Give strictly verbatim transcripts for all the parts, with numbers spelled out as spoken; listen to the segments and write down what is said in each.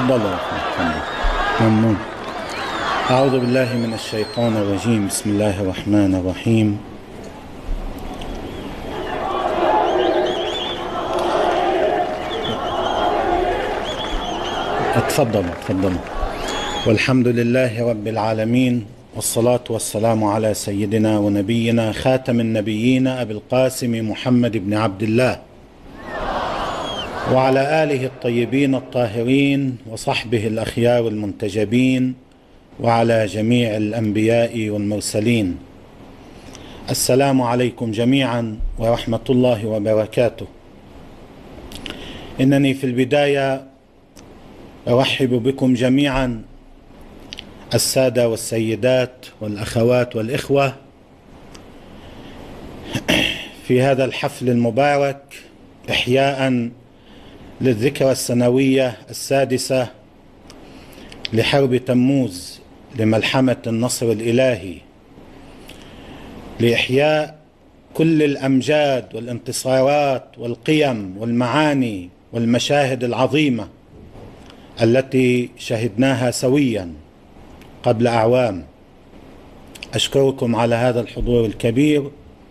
تفضلوا. ممنون. أعوذ بالله من الشيطان الرجيم. بسم الله الرحمن الرحيم. تفضلوا تفضلوا. والحمد لله رب العالمين، والصلاة والسلام على سيدنا ونبينا خاتم النبيين أبي القاسم محمد بن عبد الله وعلى آله الطيبين الطاهرين وصحبه الأخيار المنتجبين وعلى جميع الأنبياء والمرسلين. السلام عليكم جميعا ورحمة الله وبركاته. إنني في البداية أرحب بكم جميعا السادة والسيدات والأخوات والإخوة في هذا الحفل المبارك إحياء للذكرى السنوية السادسة لحرب تموز لملحمة النصر الإلهي، لإحياء كل الأمجاد والانتصارات والقيم والمعاني والمشاهد العظيمة التي شهدناها سويا قبل أعوام. أشكركم على هذا الحضور الكبير،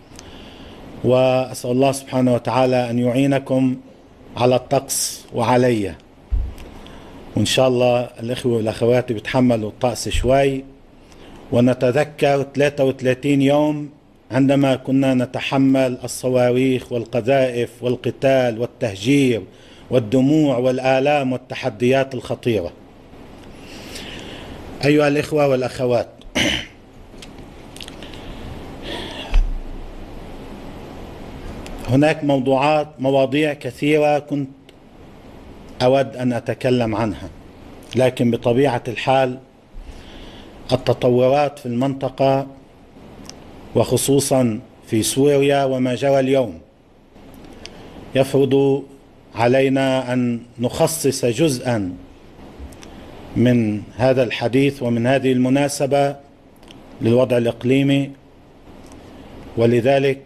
وأسأل الله سبحانه وتعالى أن يعينكم على الطقس وعلي، وإن شاء الله الإخوة والأخوات بيتحملوا الطقس شوي. ونتذكر ثلاثة وثلاثين يوم عندما كنا نتحمل الصواريخ والقذائف والقتال والتهجير والدموع والآلام والتحديات الخطيرة. أيها الإخوة والأخوات، هناك موضوعات مواضيع كثيرة كنت أود أن أتكلم عنها، لكن بطبيعة الحال التطورات في المنطقة وخصوصا في سوريا وما جرى اليوم يفرض علينا أن نخصص جزءا من هذا الحديث ومن هذه المناسبة للوضع الإقليمي. ولذلك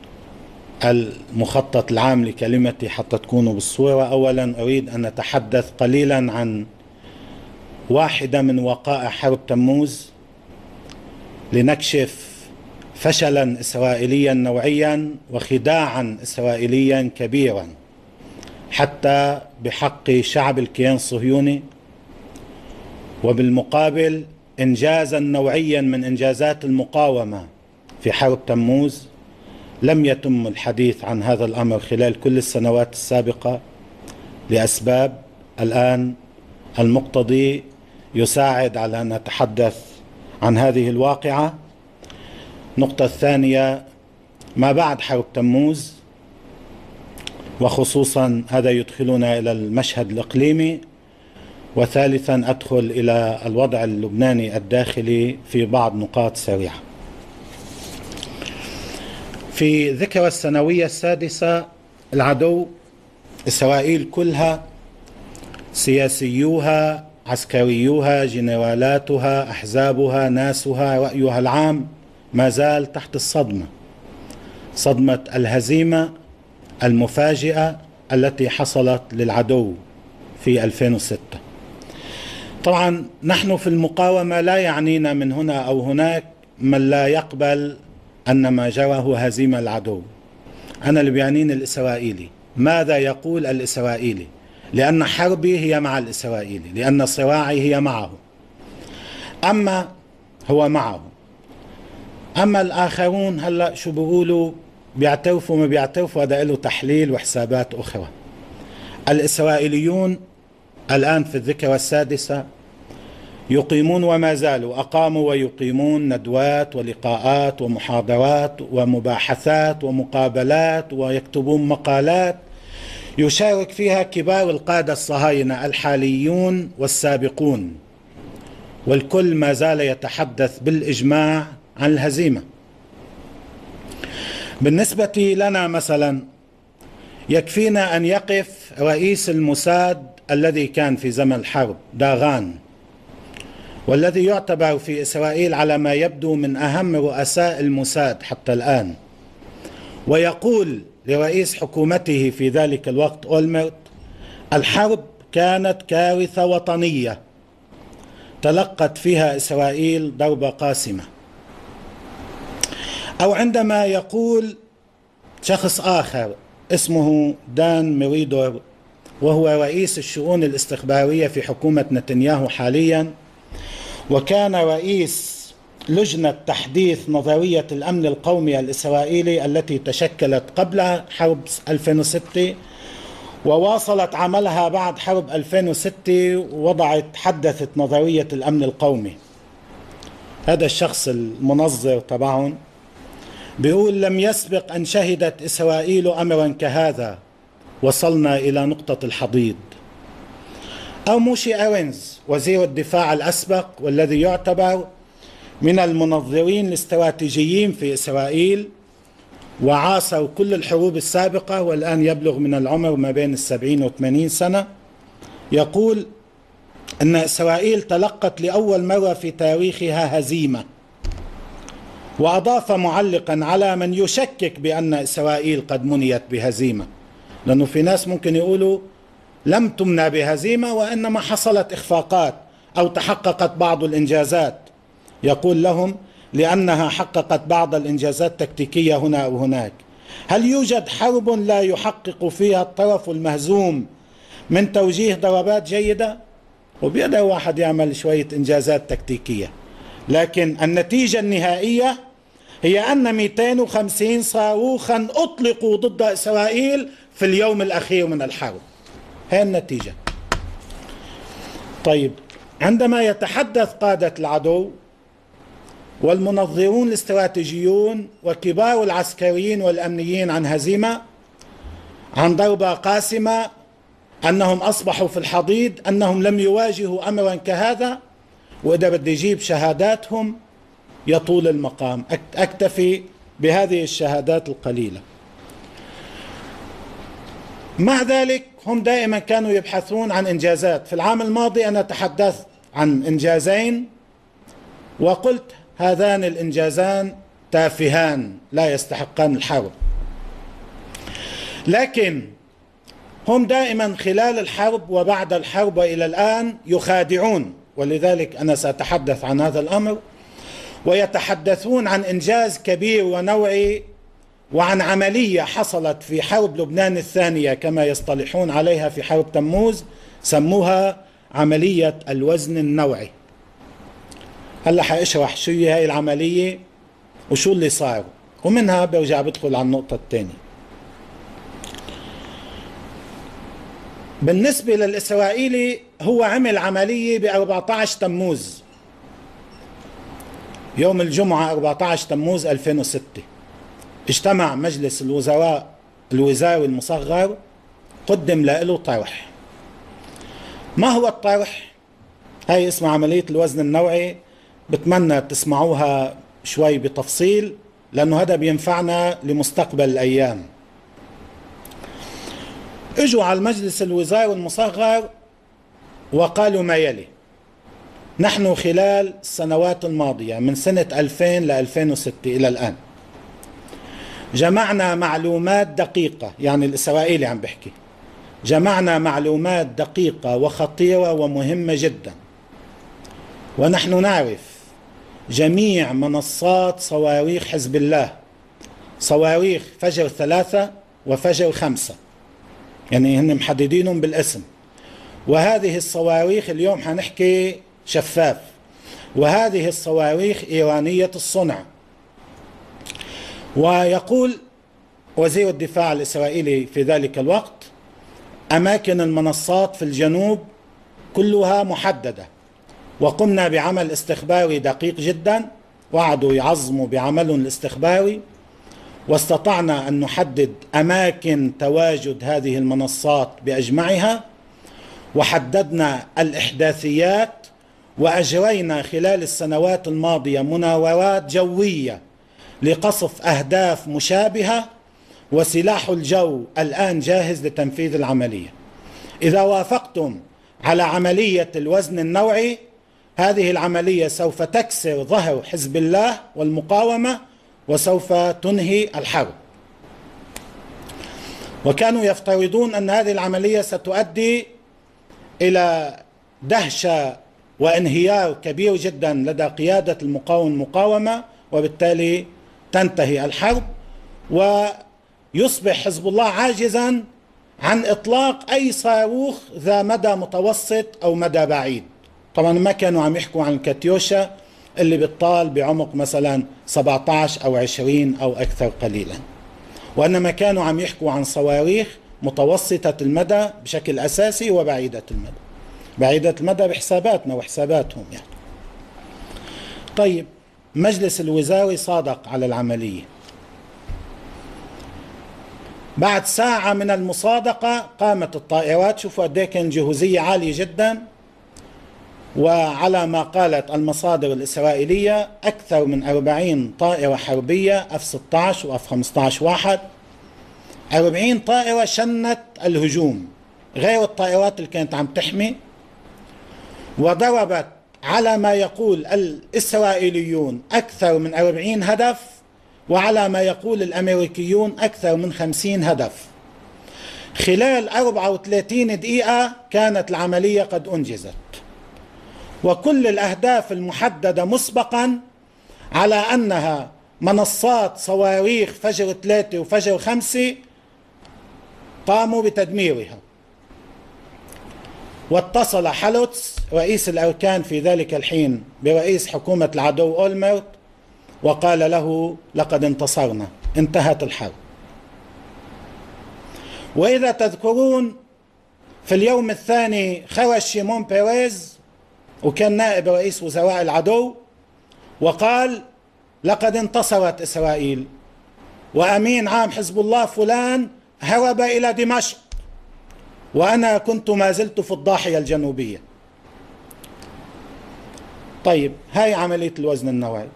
المخطط العام لكلمتي حتى تكونوا بالصورة، أولا أريد أن نتحدث قليلا عن واحدة من وقائع حرب تموز لنكشف فشلا إسرائيليا نوعيا وخداعا إسرائيليا كبيرا حتى بحق شعب الكيان الصهيوني، وبالمقابل إنجازا نوعيا من إنجازات المقاومة في حرب تموز. لم يتم الحديث عن هذا الأمر خلال كل السنوات السابقة لأسباب الآن المقتضي يساعد على أن نتحدث عن هذه الواقعة. النقطة الثانية ما بعد حرب تموز، وخصوصا هذا يدخلنا إلى المشهد الإقليمي. وثالثا أدخل إلى الوضع اللبناني الداخلي في بعض نقاط سريعة. في ذكرى السنوية السادسة، العدو إسرائيل كلها، سياسيوها، عسكريوها، جنرالاتها، أحزابها، ناسها، رأيها العام ما زال تحت الصدمة، صدمة الهزيمة المفاجئة التي حصلت للعدو في ألفين وستة. طبعا نحن في المقاومة لا يعنينا من هنا أو هناك من لا يقبل أن ما جرى هو هزيمة العدو. أنا اللي بيعنيني الإسرائيلي، ماذا يقول الإسرائيلي، لأن حربي هي مع الإسرائيلي، لأن صراعي هي معه، أما هو معه. أما الآخرون هلأ شو بيقولوا، بيعترفوا ما بيعترفوا، هذا له تحليل وحسابات أخرى. الإسرائيليون الآن في الذكرى السادسة يقيمون وما زالوا أقاموا ويقيمون ندوات ولقاءات ومحاضرات ومباحثات ومقابلات، ويكتبون مقالات يشارك فيها كبار القادة الصهاينة الحاليون والسابقون، والكل ما زال يتحدث بالإجماع عن الهزيمة. بالنسبة لنا مثلا يكفينا أن يقف رئيس الموساد الذي كان في زمن الحرب داغان، والذي يعتبر في إسرائيل على ما يبدو من أهم رؤساء الموساد حتى الآن، ويقول لرئيس حكومته في ذلك الوقت أولمرت: الحرب كانت كارثة وطنية تلقت فيها إسرائيل ضربة قاسمة. أو عندما يقول شخص آخر اسمه دان ميريدور، وهو رئيس الشؤون الاستخبارية في حكومة نتنياهو حاليا، وكان رئيس لجنة تحديث نظرية الأمن القومي الإسرائيلي التي تشكلت قبل حرب ألفين وستة وواصلت عملها بعد حرب ألفين وستة، ووضعت حدثت نظرية الأمن القومي. هذا الشخص المنظر تبعهم بيقول: لم يسبق أن شهدت إسرائيل أمرا كهذا، وصلنا إلى نقطة الحضيض. أو موشي أرينز وزير الدفاع الأسبق، والذي يعتبر من المنظرين الاستراتيجيين في إسرائيل، وعاصر كل الحروب السابقة والآن يبلغ من العمر ما بين السبعين وثمانين سنة، يقول أن إسرائيل تلقت لأول مرة في تاريخها هزيمة، وأضاف معلقا على من يشكك بأن إسرائيل قد منيت بهزيمة، لأنه في ناس ممكن يقولوا لم تمنى بهزيمة وإنما حصلت إخفاقات أو تحققت بعض الإنجازات. يقول لهم: لأنها حققت بعض الإنجازات التكتيكية هنا أو هناك. هل يوجد حرب لا يحقق فيها الطرف المهزوم من توجيه ضربات جيدة؟ وبيقدر واحد يعمل شوية إنجازات تكتيكية، لكن النتيجة النهائية هي أن مئتين وخمسين صاروخا أطلقوا ضد إسرائيل في اليوم الأخير من الحرب. هي النتيجة. طيب، عندما يتحدث قادة العدو والمنظرون الاستراتيجيون وكبار العسكريين والأمنيين عن هزيمة، عن ضربة قاسمة، أنهم أصبحوا في الحضيض، أنهم لم يواجهوا أمرا كهذا، وإذا بدي أجيب شهاداتهم يطول المقام، أكتفي بهذه الشهادات القليلة. مع ذلك هم دائما كانوا يبحثون عن إنجازات. في العام الماضي أنا تحدثت عن إنجازين وقلت هذان الإنجازان تافهان لا يستحقان الحرب، لكن هم دائما خلال الحرب وبعد الحرب وإلى الآن يخادعون، ولذلك أنا سأتحدث عن هذا الأمر. ويتحدثون عن إنجاز كبير ونوعي وعن عملية حصلت في حرب لبنان الثانية كما يصطلحون عليها في حرب تموز، سموها عملية الوزن النوعي. هلا حاشرح شو هي هاي العملية وشو اللي صار، ومنها برجع بدخل على النقطة الثانية. بالنسبة للإسرائيلي هو عمل عملية ب أربعة عشر تموز، يوم الجمعة أربعة عشر تموز ألفين وستة، اجتمع مجلس الوزراء الوزاري المصغر، قدم له طرح. ما هو الطرح؟ هاي اسمها عملية الوزن النوعي، بتمنى تسمعوها شوي بتفصيل لأنه هذا بينفعنا لمستقبل الأيام. اجوا على المجلس الوزاري المصغر وقالوا ما يلي: نحن خلال السنوات الماضية من سنة ألفين ل ألفين وستة إلى الآن جمعنا معلومات دقيقة، يعني الإسرائيلي عم بحكي، جمعنا معلومات دقيقة وخطيرة ومهمة جدا، ونحن نعرف جميع منصات صواريخ حزب الله، صواريخ فجر ثلاثة وفجر خمسة، يعني هن محددينهم بالاسم. وهذه الصواريخ اليوم حنحكي شفاف، وهذه الصواريخ إيرانية الصنع. ويقول وزير الدفاع الإسرائيلي في ذلك الوقت: أماكن المنصات في الجنوب كلها محددة، وقمنا بعمل استخباري دقيق جدا، وعدوا يعظموا بعملهم الاستخباري، واستطعنا أن نحدد أماكن تواجد هذه المنصات بأجمعها، وحددنا الإحداثيات، وأجرينا خلال السنوات الماضية مناورات جوية لقصف أهداف مشابهة، وسلاح الجو الآن جاهز لتنفيذ العملية. إذا وافقتم على عملية الوزن النوعي، هذه العملية سوف تكسر ظهر حزب الله والمقاومة وسوف تنهي الحرب. وكانوا يفترضون أن هذه العملية ستؤدي إلى دهشة وانهيار كبير جدا لدى قيادة المقاومة المقاومة، وبالتالي تنتهي الحرب ويصبح حزب الله عاجزا عن إطلاق أي صاروخ ذا مدى متوسط أو مدى بعيد. طبعا ما كانوا عم يحكوا عن الكاتيوشا اللي بتطال بعمق مثلا سبعة عشر أو عشرين أو أكثر قليلا، وإنما كانوا عم يحكوا عن صواريخ متوسطة المدى بشكل أساسي وبعيدة المدى. بعيدة المدى بحساباتنا وحساباتهم يعني. طيب، مجلس الوزاري صادق على العملية. بعد ساعة من المصادقة قامت الطائرات، شوفوا قد ايه كان جهوزية عالية جدا، وعلى ما قالت المصادر الإسرائيلية أكثر من أربعين طائرة حربية اف ستة عشر واف خمسة عشر واحد، أربعين طائرة شنت الهجوم غير الطائرات اللي كانت عم تحمي، وضربت على ما يقول الإسرائيليون أكثر من أربعين هدف، وعلى ما يقول الأمريكيون أكثر من خمسين هدف. خلال أربعة وثلاثين دقيقة كانت العملية قد أنجزت، وكل الأهداف المحددة مسبقا على أنها منصات صواريخ فجر ثلاثة وفجر خمسة قاموا بتدميرها. واتصل حالوتس رئيس الأركان في ذلك الحين برئيس حكومة العدو أولمرت وقال له لقد انتصرنا، انتهت الحرب. وإذا تذكرون في اليوم الثاني خرج شيمون بيريز وكان نائب رئيس وزراء العدو وقال لقد انتصرت إسرائيل، وأمين عام حزب الله فلان هرب إلى دمشق، وأنا كنت ما زلت في الضاحية الجنوبية. طيب، هاي عملية الوزن النوعي.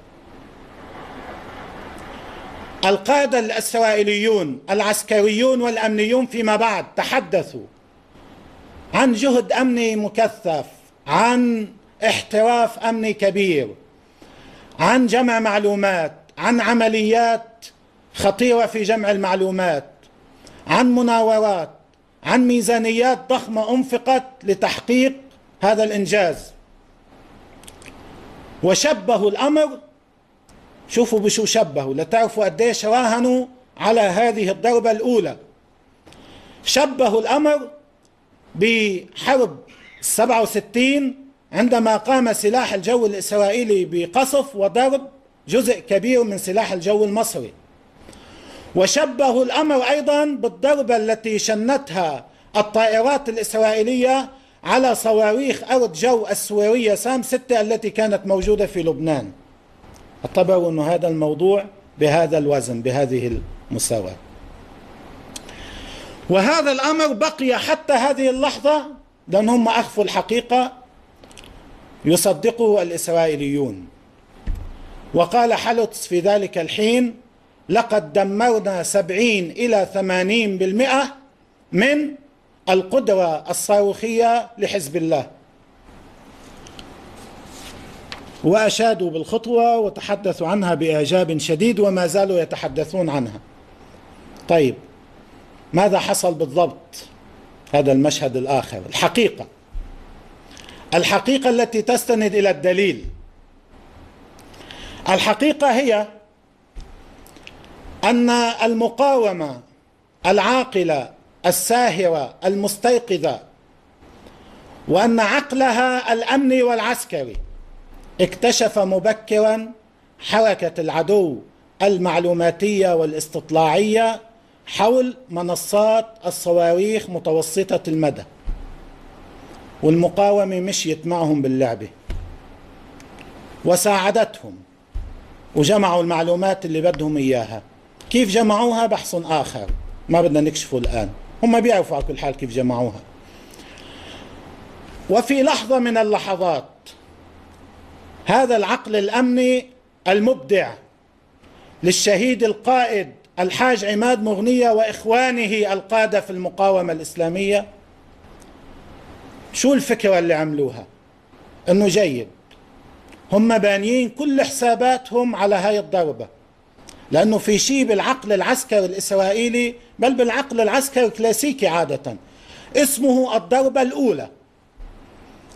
القادة الإسرائيليون العسكريون والأمنيون فيما بعد تحدثوا عن جهد أمني مكثف، عن احتراف أمني كبير، عن جمع معلومات، عن عمليات خطيرة في جمع المعلومات، عن مناورات، عن ميزانيات ضخمة أنفقت لتحقيق هذا الإنجاز. وشبهوا الأمر، شوفوا بشو شبهوا لتعرفوا قديش راهنوا على هذه الضربة الأولى. شبهوا الأمر بحرب سبعة وستين عندما قام سلاح الجو الإسرائيلي بقصف وضرب جزء كبير من سلاح الجو المصري. وشبهوا الأمر أيضا بالضربة التي شنتها الطائرات الإسرائيلية على صواريخ أرض جو السويرية سام ستة التي كانت موجودة في لبنان. اعتبروا أن هذا الموضوع بهذا الوزن، بهذه المساواة. وهذا الأمر بقي حتى هذه اللحظة، لأن هم أخفوا الحقيقة، يصدقه الإسرائيليون. وقال حالوتس في ذلك الحين لقد دمرنا سبعين إلى ثمانين بالمئة من القدرة الصاروخية لحزب الله. وأشادوا بالخطوة وتحدثوا عنها بإعجاب شديد وما زالوا يتحدثون عنها. طيب، ماذا حصل بالضبط؟ هذا المشهد الآخر، الحقيقة الحقيقة التي تستند إلى الدليل. الحقيقة هي أن المقاومة العاقلة الساهرة المستيقظة، وأن عقلها الأمني والعسكري اكتشف مبكرا حركة العدو المعلوماتية والاستطلاعية حول منصات الصواريخ متوسطة المدى، والمقاومة مشيت معهم باللعبة وساعدتهم وجمعوا المعلومات اللي بدهم إياها. كيف جمعوها بحث آخر ما بدنا نكشفه الآن، هم بيعرفوا على كل حال كيف جمعوها. وفي لحظة من اللحظات هذا العقل الأمني المبدع للشهيد القائد الحاج عماد مغنية وإخوانه القادة في المقاومة الإسلامية، شو الفكرة اللي عملوها؟ إنه جيد، هم بانيين كل حساباتهم على هاي الضربة، لأنه في شيء بالعقل العسكري الإسرائيلي، بل بالعقل العسكري الكلاسيكي عادة، اسمه الضربة الأولى.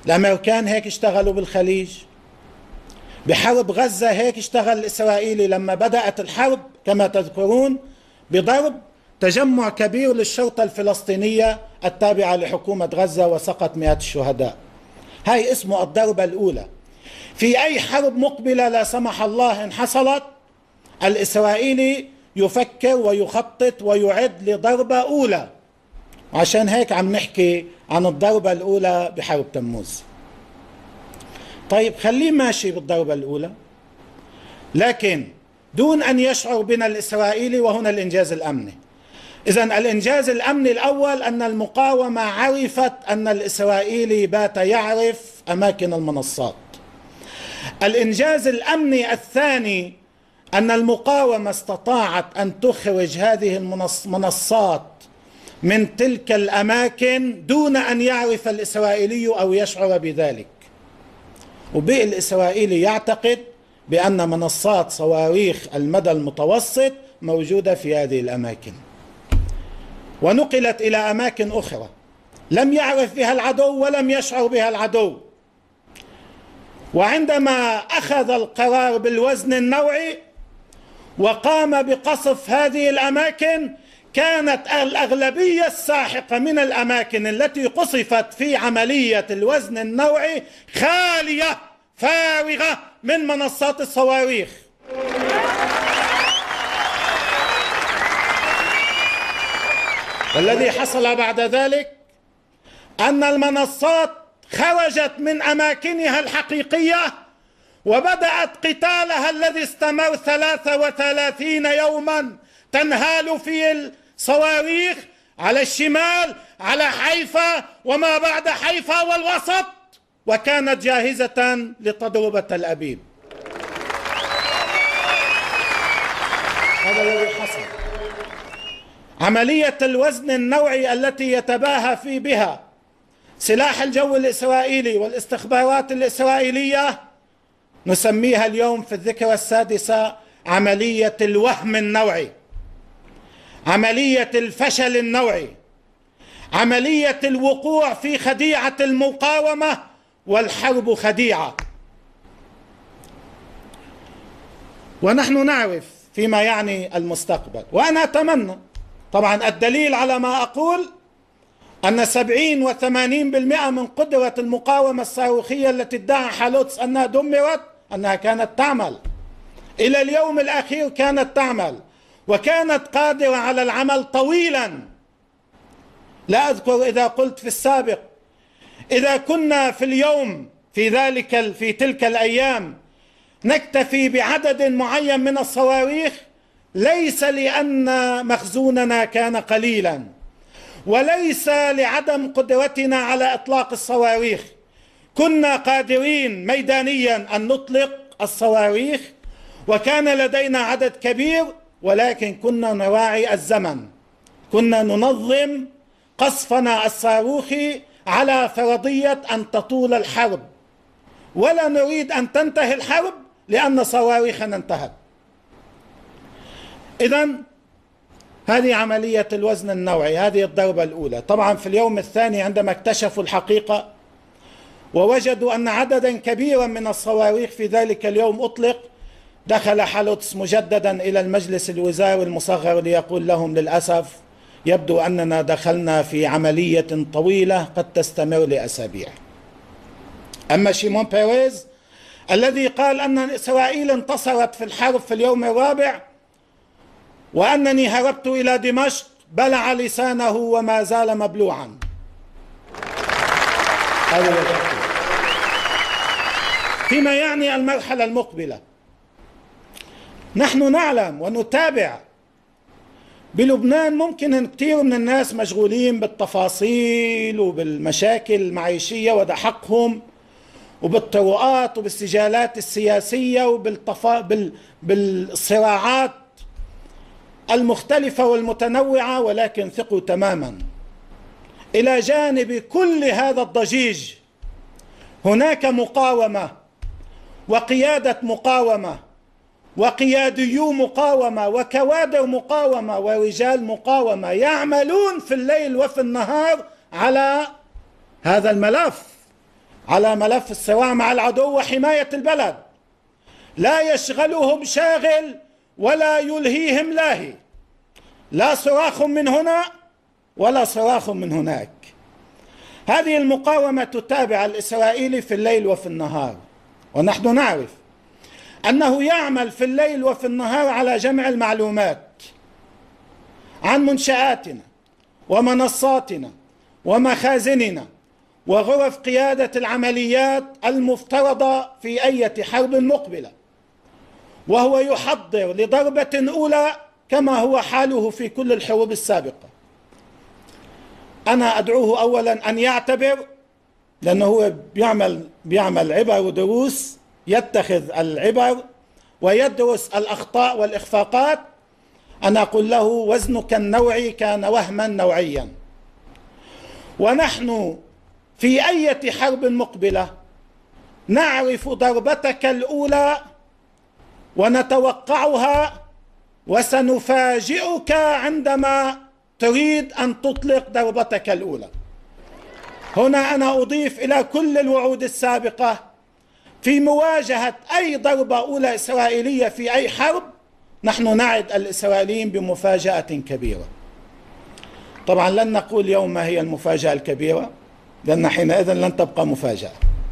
الأمريكان هيك اشتغلوا بالخليج، بحرب غزة هيك اشتغل الإسرائيلي لما بدأت الحرب كما تذكرون بضرب تجمع كبير للشرطة الفلسطينية التابعة لحكومة غزة وسقط مئات الشهداء. هاي اسمه الضربة الأولى. في أي حرب مقبلة لا سمح الله إن حصلت، الإسرائيلي يفكر ويخطط ويعد لضربة أولى، وعشان هيك عم نحكي عن الضربة الأولى بحرب تموز. طيب خليه ماشي بالضربة الأولى، لكن دون أن يشعر بنا الإسرائيلي، وهنا الإنجاز الأمني. إذن الإنجاز الأمني الأول أن المقاومة عرفت أن الإسرائيلي بات يعرف أماكن المنصات. الإنجاز الأمني الثاني أن المقاومة استطاعت أن تخرج هذه المنصات من تلك الأماكن دون أن يعرف الإسرائيلي أو يشعر بذلك. وبقي الإسرائيلي يعتقد بأن منصات صواريخ المدى المتوسط موجودة في هذه الأماكن، ونقلت إلى أماكن أخرى لم يعرف بها العدو ولم يشعر بها العدو. وعندما أخذ القرار بالوزن النوعي وقام بقصف هذه الأماكن، كانت الأغلبية الساحقة من الأماكن التي قصفت في عملية الوزن النوعي خالية فارغة من منصات الصواريخ. والذي حصل بعد ذلك أن المنصات خرجت من أماكنها الحقيقية وبدأت قتالها الذي استمر ثلاثة وثلاثين يوما، تنهال في الصواريخ على الشمال، على حيفا وما بعد حيفا والوسط، وكانت جاهزة لتضرب تل أبيب. هذا الذي حصل. عملية الوزن النوعي التي يتباهى في بها سلاح الجو الإسرائيلي والاستخبارات الإسرائيلية نسميها اليوم في الذكرى السادسة عملية الوهم النوعي، عملية الفشل النوعي، عملية الوقوع في خديعة المقاومة، والحرب خديعة. ونحن نعرف فيما يعني المستقبل، وأنا أتمنى طبعا الدليل على ما أقول أن سبعين وثمانين بالمئة من قدرة المقاومة الصاروخية التي ادعى حالوتس أنها دمرت أنها كانت تعمل إلى اليوم الأخير، كانت تعمل وكانت قادرة على العمل طويلا. لا أذكر إذا قلت في السابق إذا كنا في اليوم في ذلك في تلك الأيام نكتفي بعدد معين من الصواريخ، ليس لأن مخزوننا كان قليلا، وليس لعدم قدرتنا على إطلاق الصواريخ. كنا قادرين ميدانيا أن نطلق الصواريخ، وكان لدينا عدد كبير، ولكن كنا نراعي الزمن، كنا ننظم قصفنا الصاروخي على فرضية أن تطول الحرب، ولا نريد أن تنتهي الحرب لأن صواريخنا انتهت. إذن هذه عملية الوزن النوعي، هذه الضربة الأولى. طبعا في اليوم الثاني عندما اكتشفوا الحقيقة ووجدوا أن عددا كبيرا من الصواريخ في ذلك اليوم أطلق، دخل حالوتس مجددا إلى المجلس الوزاري المصغر ليقول لهم للأسف يبدو أننا دخلنا في عملية طويلة قد تستمر لأسابيع. أما شيمون بيريز الذي قال أن إسرائيل انتصرت في الحرب في اليوم الرابع وأنني هربت إلى دمشق، بلع لسانه وما زال مبلوعا. فيما يعني المرحلة المقبلة، نحن نعلم ونتابع بلبنان، ممكن كثير من الناس مشغولين بالتفاصيل وبالمشاكل المعيشية وده حقهم، وبالطرقات وبالسجالات السياسية وبالصراعات بال... بالصراعات المختلفة والمتنوعة، ولكن ثقوا تماما إلى جانب كل هذا الضجيج هناك مقاومة وقيادة مقاومة وقياديو مقاومة وكوادر مقاومة ورجال مقاومة يعملون في الليل وفي النهار على هذا الملف، على ملف الصراع مع العدو وحماية البلد، لا يشغلهم شاغل ولا يلهيهم لاهي، لا صراخ من هنا ولا صراخ من هناك. هذه المقاومة تتابع الإسرائيلي في الليل وفي النهار، ونحن نعرف أنه يعمل في الليل وفي النهار على جمع المعلومات عن منشآتنا ومنصاتنا ومخازننا وغرف قيادة العمليات المفترضة في أي حرب مقبلة، وهو يحضر لضربة أولى كما هو حاله في كل الحروب السابقة. أنا أدعوه أولا أن يعتبر، لأنه هو بيعمل, بيعمل عبر ودروس، يتخذ العبر ويدرس الأخطاء والإخفاقات. أنا أقول له وزنك النوعي كان وهما نوعيا، ونحن في أي حرب مقبلة نعرف ضربتك الأولى ونتوقعها، وسنفاجئك عندما تريد أن تطلق ضربتك الأولى. هنا أنا أضيف إلى كل الوعود السابقة في مواجهة أي ضربة أولى إسرائيلية في أي حرب، نحن نعد الإسرائيليين بمفاجأة كبيرة. طبعا لن نقول يوم ما هي المفاجأة الكبيرة، لأن حينئذ لن تبقى مفاجأة،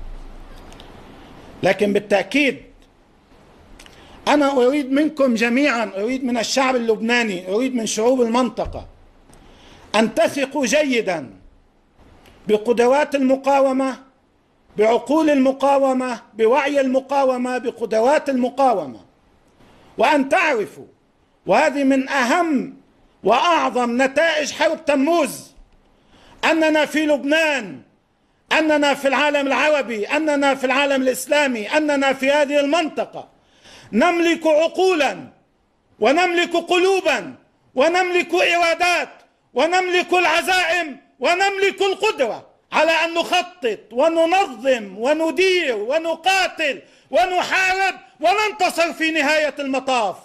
لكن بالتأكيد أنا أريد منكم جميعا، أريد من الشعب اللبناني، أريد من شعوب المنطقة أن تثقوا جيدا بقدرات المقاومة، بعقول المقاومة، بوعي المقاومة، بقدرات المقاومة، وأن تعرفوا، وهذه من أهم وأعظم نتائج حرب تموز، أننا في لبنان، أننا في العالم العربي، أننا في العالم الإسلامي، أننا في هذه المنطقة نملك عقولا ونملك قلوبا ونملك إرادات ونملك العزائم ونملك القدرة على أن نخطط وننظم وندير ونقاتل ونحارب وننتصر في نهاية المطاف.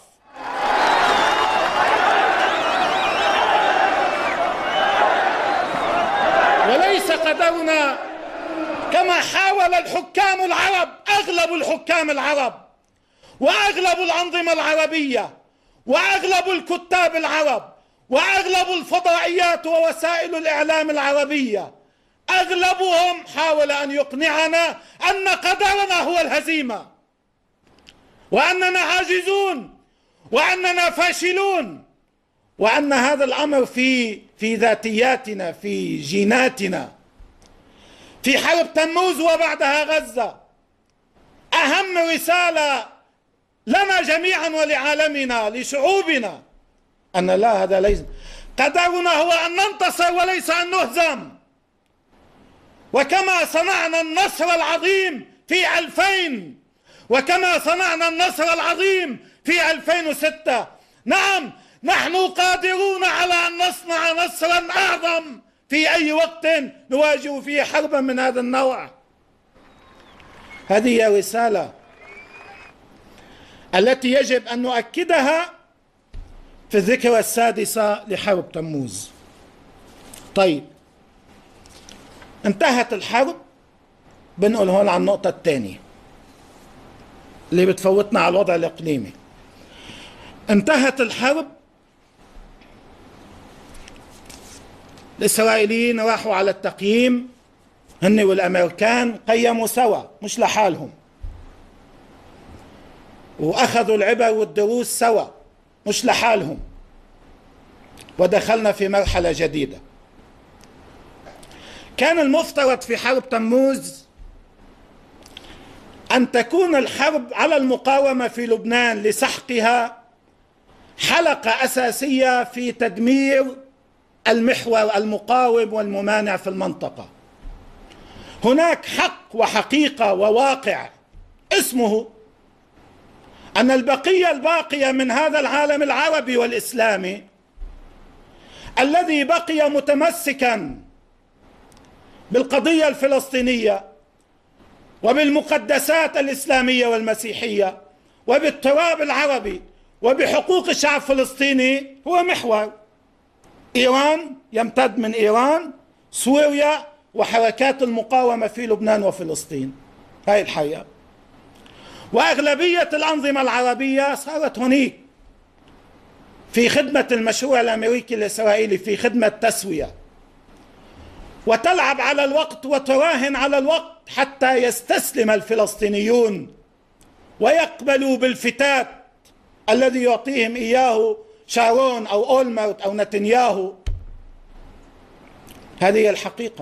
وليس قدرنا كما حاول الحكام العرب، أغلب الحكام العرب وأغلب الأنظمة العربية وأغلب الكتاب العرب وأغلب الفضائيات ووسائل الإعلام العربية، أغلبهم حاول أن يقنعنا أن قدرنا هو الهزيمة، وأننا عاجزون، وأننا فاشلون، وأن هذا الأمر في في ذاتياتنا، في جيناتنا. في حرب تموز وبعدها غزة أهم رسالة لنا جميعا ولعالمنا لشعوبنا أن لا، هذا ليس قدرنا، هو أن ننتصر وليس أن نهزم. وكما صنعنا النصر العظيم في ألفين، وكما صنعنا النصر العظيم في ألفين وستة، نعم نحن قادرون على أن نصنع نصرا أعظم في أي وقت نواجه فيه حربا من هذا النوع. هذه هي الرسالة التي يجب أن نؤكدها في الذكرى السادسة لحرب تموز. طيب، انتهت الحرب، بنقول هون على النقطة الثانية اللي بتفوتنا على الوضع الإقليمي. انتهت الحرب، الإسرائيليين راحوا على التقييم، هن والأمريكان قيموا سوا مش لحالهم، وأخذوا العبر والدروس سوا مش لحالهم، ودخلنا في مرحلة جديدة. كان المفترض في حرب تموز أن تكون الحرب على المقاومة في لبنان لسحقها حلقة أساسية في تدمير المحور المقاوم والممانع في المنطقة. هناك حق وحقيقة وواقع اسمه أن البقية الباقية من هذا العالم العربي والإسلامي الذي بقي متمسكا بالقضية الفلسطينية وبالمقدسات الإسلامية والمسيحية وبالتراب العربي وبحقوق الشعب الفلسطيني هو محور. إيران يمتد من إيران، سوريا وحركات المقاومة في لبنان وفلسطين، هاي الحقيقة. وأغلبية الأنظمة العربية صارت هنيك في خدمة المشروع الأمريكي الإسرائيلي، في خدمة تسوية، وتلعب على الوقت وتراهن على الوقت حتى يستسلم الفلسطينيون ويقبلوا بالفتات الذي يعطيهم إياه شارون أو أولمرت أو نتنياهو. هذه الحقيقة.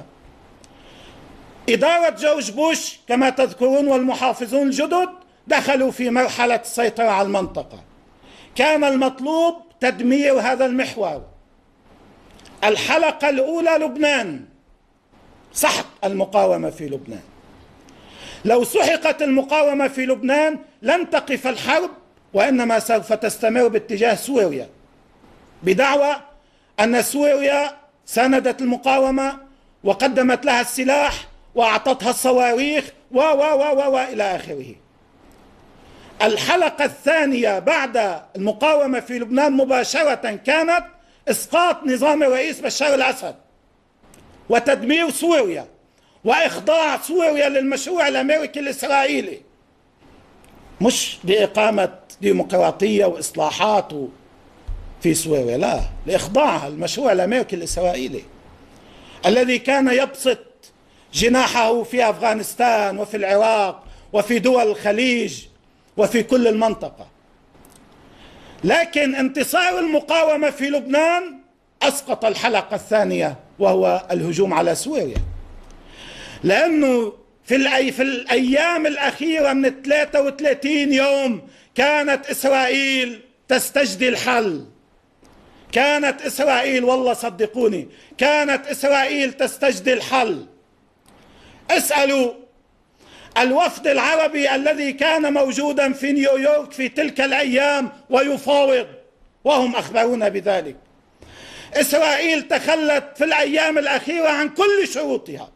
إدارة جورج بوش كما تذكرون والمحافظون الجدد دخلوا في مرحلة السيطرة على المنطقة. كان المطلوب تدمير هذا المحور. الحلقة الأولى لبنان، سحق المقاومة في لبنان. لو سحقت المقاومة في لبنان لن تقف الحرب، وإنما سوف تستمر باتجاه سوريا بدعوى أن سوريا ساندت المقاومة وقدمت لها السلاح وأعطتها الصواريخ و و و و إلى آخره. الحلقة الثانية بعد المقاومة في لبنان مباشرة كانت إسقاط نظام الرئيس بشار الأسد وتدمير سوريا وإخضاع سوريا للمشروع الأمريكي الإسرائيلي، مش لإقامة ديمقراطية وإصلاحات في سوريا، لا، لإخضاعها المشروع الأمريكي الإسرائيلي الذي كان يبسط جناحه في أفغانستان وفي العراق وفي دول الخليج وفي كل المنطقة. لكن انتصار المقاومة في لبنان أسقط الحلقة الثانية وهو الهجوم على سوريا، لأنه في, في الأيام الأخيرة من ثلاثة وثلاثين يوم كانت إسرائيل تستجدي الحل. كانت إسرائيل، والله صدقوني، كانت إسرائيل تستجدي الحل. اسألوا الوفد العربي الذي كان موجودا في نيويورك في تلك الأيام ويفاوض، وهم أخبرونا بذلك. إسرائيل تخلت في الأيام الأخيرة عن كل شروطها،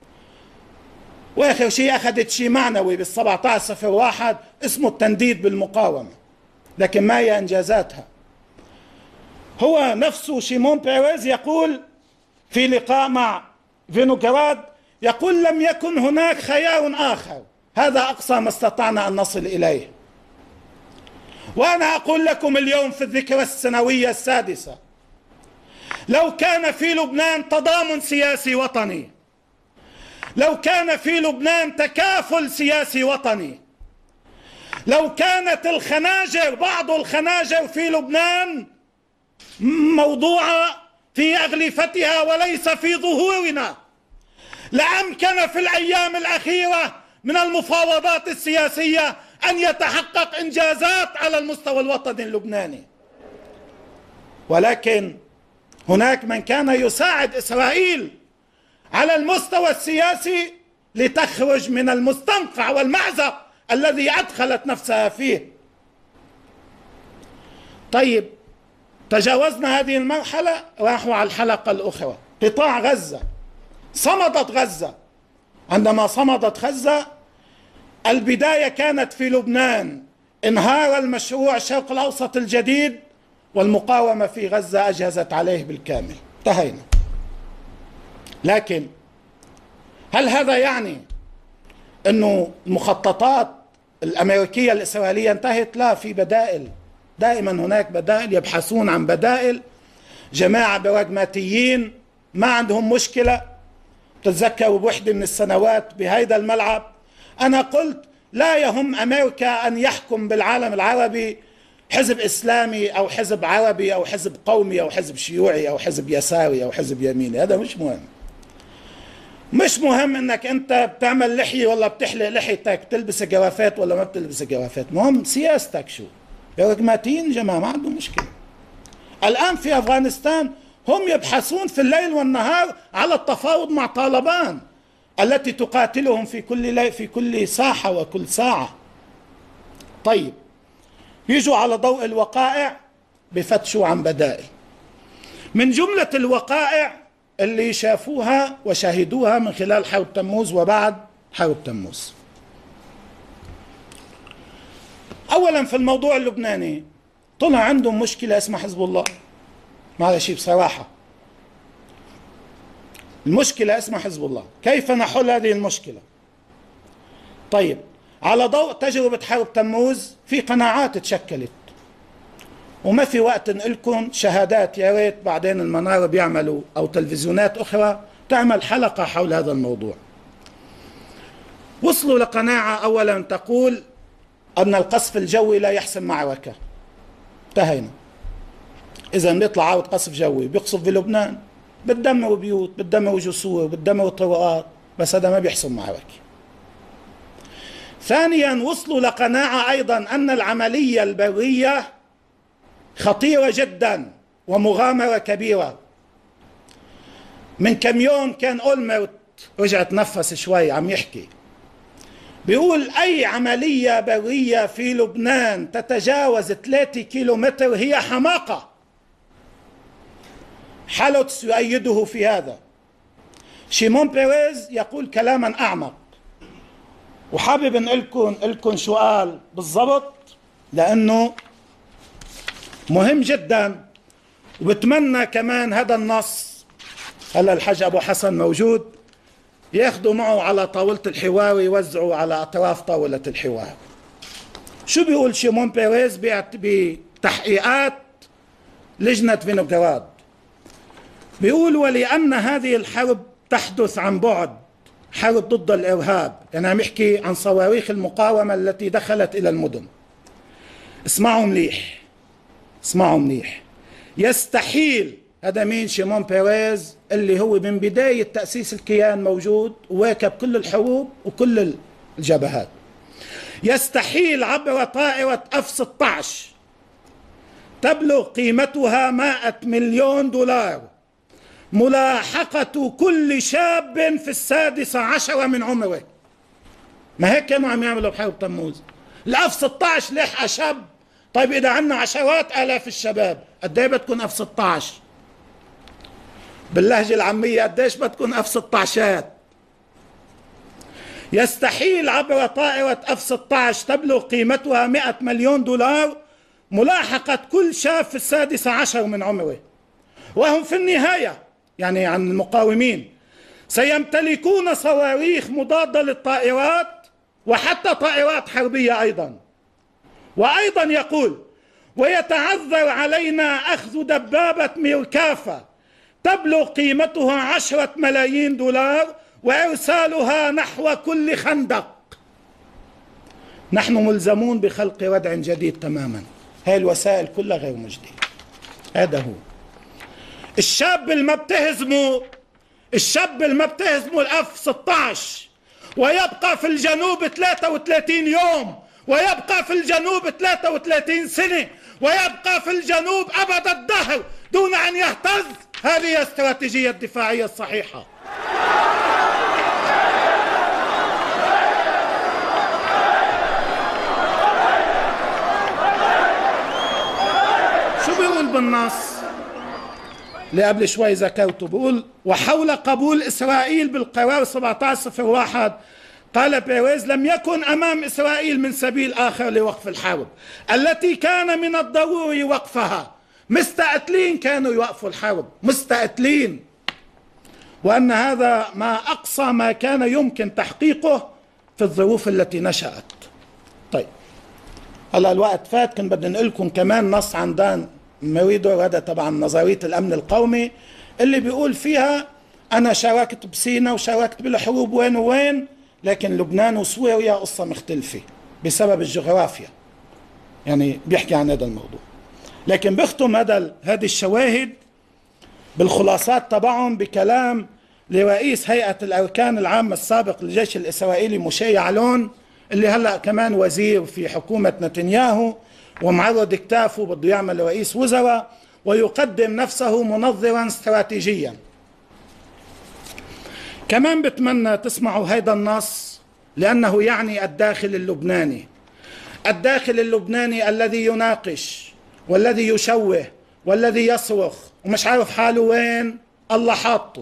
وآخر شيء أخذت شيء معنوي بالسبعة عشر صفر واحد اسمه التنديد بالمقاومة، لكن ما هي إنجازاتها؟ هو نفسه شيمون بيريز يقول في لقاء مع فينوغراد، يقول لم يكن هناك خيار آخر، هذا أقصى ما استطعنا أن نصل إليه. وأنا أقول لكم اليوم في الذكرى السنوية السادسة، لو كان في لبنان تضامن سياسي وطني، لو كان في لبنان تكافل سياسي وطني، لو كانت الخناجر، بعض الخناجر في لبنان موضوعة في أغلفتها وليس في ظهورنا، لأمكن في الأيام الأخيرة من المفاوضات السياسية أن يتحقق إنجازات على المستوى الوطني اللبناني. ولكن هناك من كان يساعد إسرائيل على المستوى السياسي لتخرج من المستنقع والمأزق الذي أدخلت نفسها فيه. طيب، تجاوزنا هذه المرحلة، راحوا على الحلقة الأخرى، قطاع غزة. صمدت غزة. عندما صمدت غزة، البداية كانت في لبنان، انهار المشروع الشرق الأوسط الجديد والمقاومة في غزة أجهزت عليه بالكامل، انتهينا. لكن هل هذا يعني أنه المخططات الأمريكية الإسرائيلية انتهت؟ لا، في بدائل، دائما هناك بدائل، يبحثون عن بدائل. جماعة براغماتيين ما عندهم مشكلة. تتذكروا بوحدة من السنوات بهيدا الملعب أنا قلت لا يهم أمريكا أن يحكم بالعالم العربي حزب إسلامي أو حزب عربي أو حزب قومي أو حزب شيوعي أو حزب يساري أو حزب يميني، هذا مش مهم. مش مهم انك انت بتعمل لحية ولا بتحلق لحيتك، تلبس جوافات ولا ما بتلبس جوافات، مهم سياستك. شو براغماتيين جماعة ما عندهم مشكلة. الآن في أفغانستان هم يبحثون في الليل والنهار على التفاوض مع طالبان التي تقاتلهم في كل في كل ساحة وكل ساعة. طيب، يجوا على ضوء الوقائع بفتشوا عن بدائل. من جملة الوقائع اللي شافوها وشاهدوها من خلال حرب تموز وبعد حرب تموز، أولا في الموضوع اللبناني طلع عندهم مشكلة اسمها حزب الله. معلش بصراحة، المشكلة اسمها حزب الله. كيف نحل هذه المشكلة؟ طيب، على ضوء تجربة حرب تموز في قناعات تشكلت، وما في وقت نقلكم شهادات، يا ريت بعدين المنارة بيعملوا أو تلفزيونات أخرى تعمل حلقة حول هذا الموضوع. وصلوا لقناعة أولا تقول أن القصف الجوي لا يحسم معركة. انتهينا. إذا بيطلع عاود قصف جوي بيقصف في لبنان، بتدمروا بيوت، بتدمروا جسور، بتدمروا طرقات، بس هذا ما بيحسم معركة. ثانيا، وصلوا لقناعة أيضا أن العملية البرية خطيرة جدا ومغامرة كبيرة. من كم يوم كان أولمرت رجع تنفس شوي عم يحكي، بيقول أي عملية برية في لبنان تتجاوز ثلاثة كيلومتر هي حماقة. حالوتس يؤيده في هذا. شيمون بيريز يقول كلاما أعمق، وحابب نقلكم لكم شو قال بالضبط لأنه مهم جدا، وبتمنى كمان هذا النص، هلا الحاج أبو حسن موجود، ياخذوا معه على طاولة الحوار ويوزعوا على أطراف طاولة الحوار. شو بيقول شيمون بيريز بتحقيقات لجنة فينوغراد؟ بيقول ولأن هذه الحرب تحدث عن بعد، حرب ضد الإرهاب، يعني عم يحكي عن صواريخ المقاومة التي دخلت إلى المدن. اسمعوا مليح، اسمعوا مليح. يستحيل، هذا مين؟ شيمون بيريز اللي هو من بداية تأسيس الكيان موجود وواكب كل الحروب وكل الجبهات. يستحيل عبر طائرة إف ستة عشر تبلغ قيمتها مائة مليون دولار ملاحقة كل شاب في السادس عشر من عمره. ما هيك كانوا عم يعملوا بحرب تموز. الإف ستة عشر لحق شاب. طيب إذا عندنا عشرات آلاف الشباب، قد ايه بتكون إف ستة عشر؟ باللهجة العامية قديش بتكون إف ستة عشر؟ يستحيل عبر طائرة إف ستة عشر تبلغ قيمتها مائة مليون دولار ملاحقة كل شاب في السادس عشر من عمره. وهم في النهاية، يعني عن المقاومين، سيمتلكون صواريخ مضادة للطائرات وحتى طائرات حربية أيضا. وأيضا يقول ويتعذر علينا أخذ دبابة ميركافة تبلغ قيمتها عشرة ملايين دولار وإرسالها نحو كل خندق. نحن ملزمون بخلق ردع جديد تماما. هاي الوسائل كلها غير مجدية. هذا هو الشاب اللي ما بتهزمه، الشاب اللي ما بتهزمه الإف ستة عشر ويبقى في الجنوب ثلاثة وثلاثين يوم، ويبقى في الجنوب ثلاثة وثلاثين سنة، ويبقى في الجنوب أبد الدهر دون أن يهتز. هذه الاستراتيجية الدفاعية الصحيحة. شو بيقول بالنص اللي قبل شوي ذكرته؟ بيقول وحول قبول إسرائيل بالقرار سبعة عشر صفر واحد قال بيريز لم يكن أمام إسرائيل من سبيل آخر لوقف الحرب التي كان من الضروري وقفها. مستقتلين كانوا يوقفوا الحرب، مستقتلين، وأن هذا ما أقصى ما كان يمكن تحقيقه في الظروف التي نشأت. طيب هلا الوقت فات، كن بدنا نقول لكم كمان نص عن دان ميريدور، هذا طبعا نظرية الأمن القومي، اللي بيقول فيها أنا شاركت بسينا وشاركت بالحروب وين وين، لكن لبنان وسوريا قصة مختلفة بسبب الجغرافيا. يعني بيحكي عن هذا الموضوع، لكن بيختم هذا هذه الشواهد بالخلاصات تبعهم بكلام لرئيس هيئة الأركان العامة السابق للجيش الإسرائيلي موشي يعلون، اللي هلأ كمان وزير في حكومة نتنياهو ومعرض كتافه بده يعمل رئيس وزراء ويقدم نفسه منظرا استراتيجيا. كمان بتمنى تسمعوا هيدا النص لأنه يعني الداخل اللبناني، الداخل اللبناني الذي يناقش والذي يشوه والذي يصرخ ومش عارف حاله وين الله حاطه.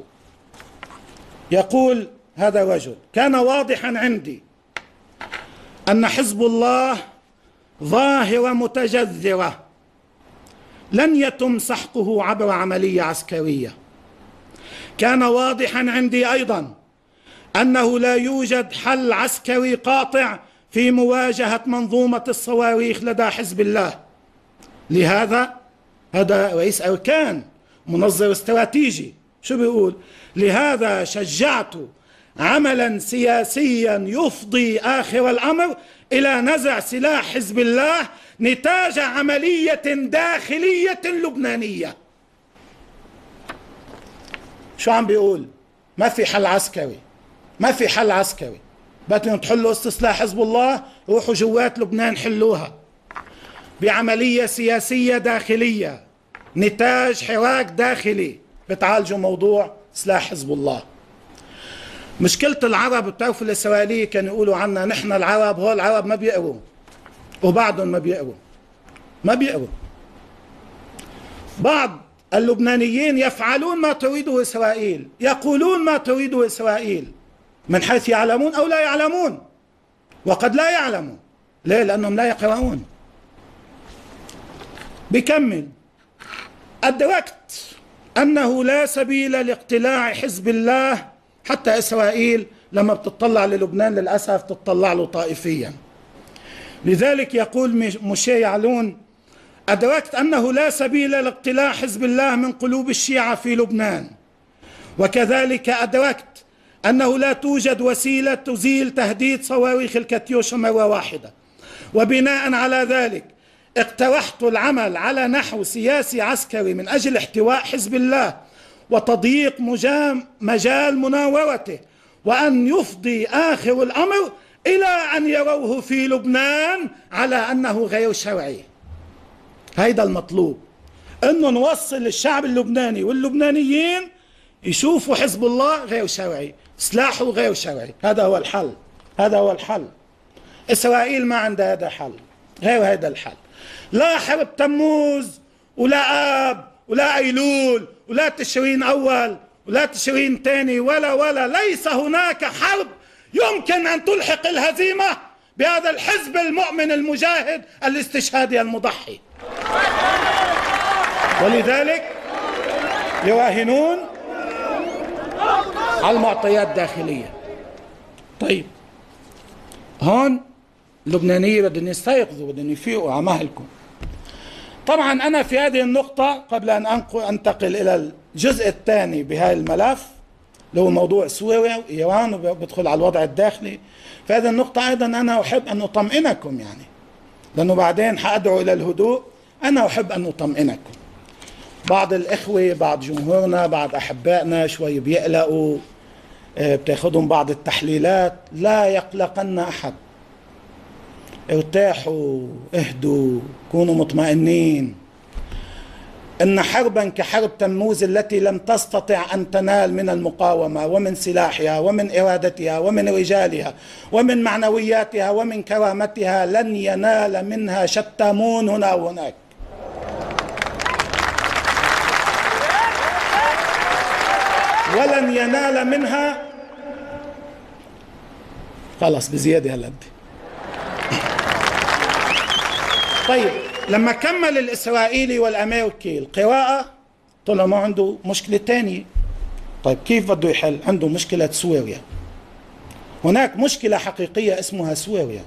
يقول هذا الرجل كان واضحا عندي أن حزب الله ظاهرة متجذرة لن يتم سحقه عبر عملية عسكرية. كان واضحا عندي أيضا أنه لا يوجد حل عسكري قاطع في مواجهة منظومة الصواريخ لدى حزب الله. لهذا هذا رئيس أركان منظر استراتيجي شو بيقول؟ لهذا شجعت عملا سياسيا يفضي آخر الأمر إلى نزع سلاح حزب الله نتاج عملية داخلية لبنانية. شو عم بيقول؟ ما في حل عسكري، ما في حل عسكري، بدهم تحلوا استصلاح حزب الله، روحوا جوات لبنان حلوها بعملية سياسية داخلية نتاج حراك داخلي بتعالجوا موضوع سلاح حزب الله. مشكلة العرب، بتعرفوا الإسرائيلية كانوا يقولوا عنا نحن العرب، هو العرب ما بيقروا وبعضهم ما بيقروا ما بيقروا بعض اللبنانيين يفعلون ما تريده إسرائيل، يقولون ما تريده إسرائيل من حيث يعلمون أو لا يعلمون، وقد لا يعلمون. ليه؟ لأنهم لا يقرؤون. بكمل: أدركت أنه لا سبيل لاقتلاع حزب الله، حتى إسرائيل لما بتطلع للبنان للأسف تطلع له طائفيا. لذلك يقول موشي يعلون: أدركت أنه لا سبيل لاقتلاع حزب الله من قلوب الشيعة في لبنان، وكذلك أدركت أنه لا توجد وسيلة تزيل تهديد صواريخ الكاتيوشا مرة واحدة، وبناء على ذلك اقترحت العمل على نحو سياسي عسكري من أجل احتواء حزب الله وتضييق مجال مناورته، وأن يفضي آخر الأمر إلى أن يروه في لبنان على أنه غير شرعي. هيدا المطلوب، أنه نوصل للشعب اللبناني واللبنانيين يشوفوا حزب الله غير شرعي، سلاحه غير شرعي. هذا هو الحل، هذا هو الحل. إسرائيل ما عندها هذا حل غير هذا الحل. لا حرب تموز ولا آب ولا أيلول ولا تشرين أول ولا تشرين ثاني ولا ولا ليس هناك حرب يمكن أن تلحق الهزيمة بهذا الحزب المؤمن المجاهد الاستشهادي المضحي. ولذلك يراهنون على المعطيات الداخلية. طيب هون اللبنانية بدهم يستيقظوا، بدهم يفيقوا على مهلكم. طبعا أنا في هذه النقطة قبل أن أنتقل إلى الجزء الثاني بهذا الملف اللي هو موضوع سوريا وإيران وبدخل على الوضع الداخلي، في هذه النقطة أيضا أنا أحب أن أطمئنكم، يعني لأنه بعدين حأدعو إلى الهدوء. أنا أحب أن أطمئنكم. بعض الإخوة، بعض جمهورنا، بعض أحبائنا شوي بيقلقوا، بتاخدهم بعض التحليلات. لا يقلقن أحد، ارتاحوا، اهدوا، كونوا مطمئنين. إن حربا كحرب تموز التي لم تستطع أن تنال من المقاومة ومن سلاحها ومن إرادتها ومن رجالها ومن معنوياتها ومن كرامتها لن ينال منها شتامون هنا وهناك. ولن ينال منها خلاص بزيادة هالقد. طيب لما كمل الإسرائيلي والأمريكي القراءة طلع ما عنده مشكلة تانية. طيب كيف بده يحل؟ عنده مشكلة سوريا. هناك مشكلة حقيقية اسمها سوريا،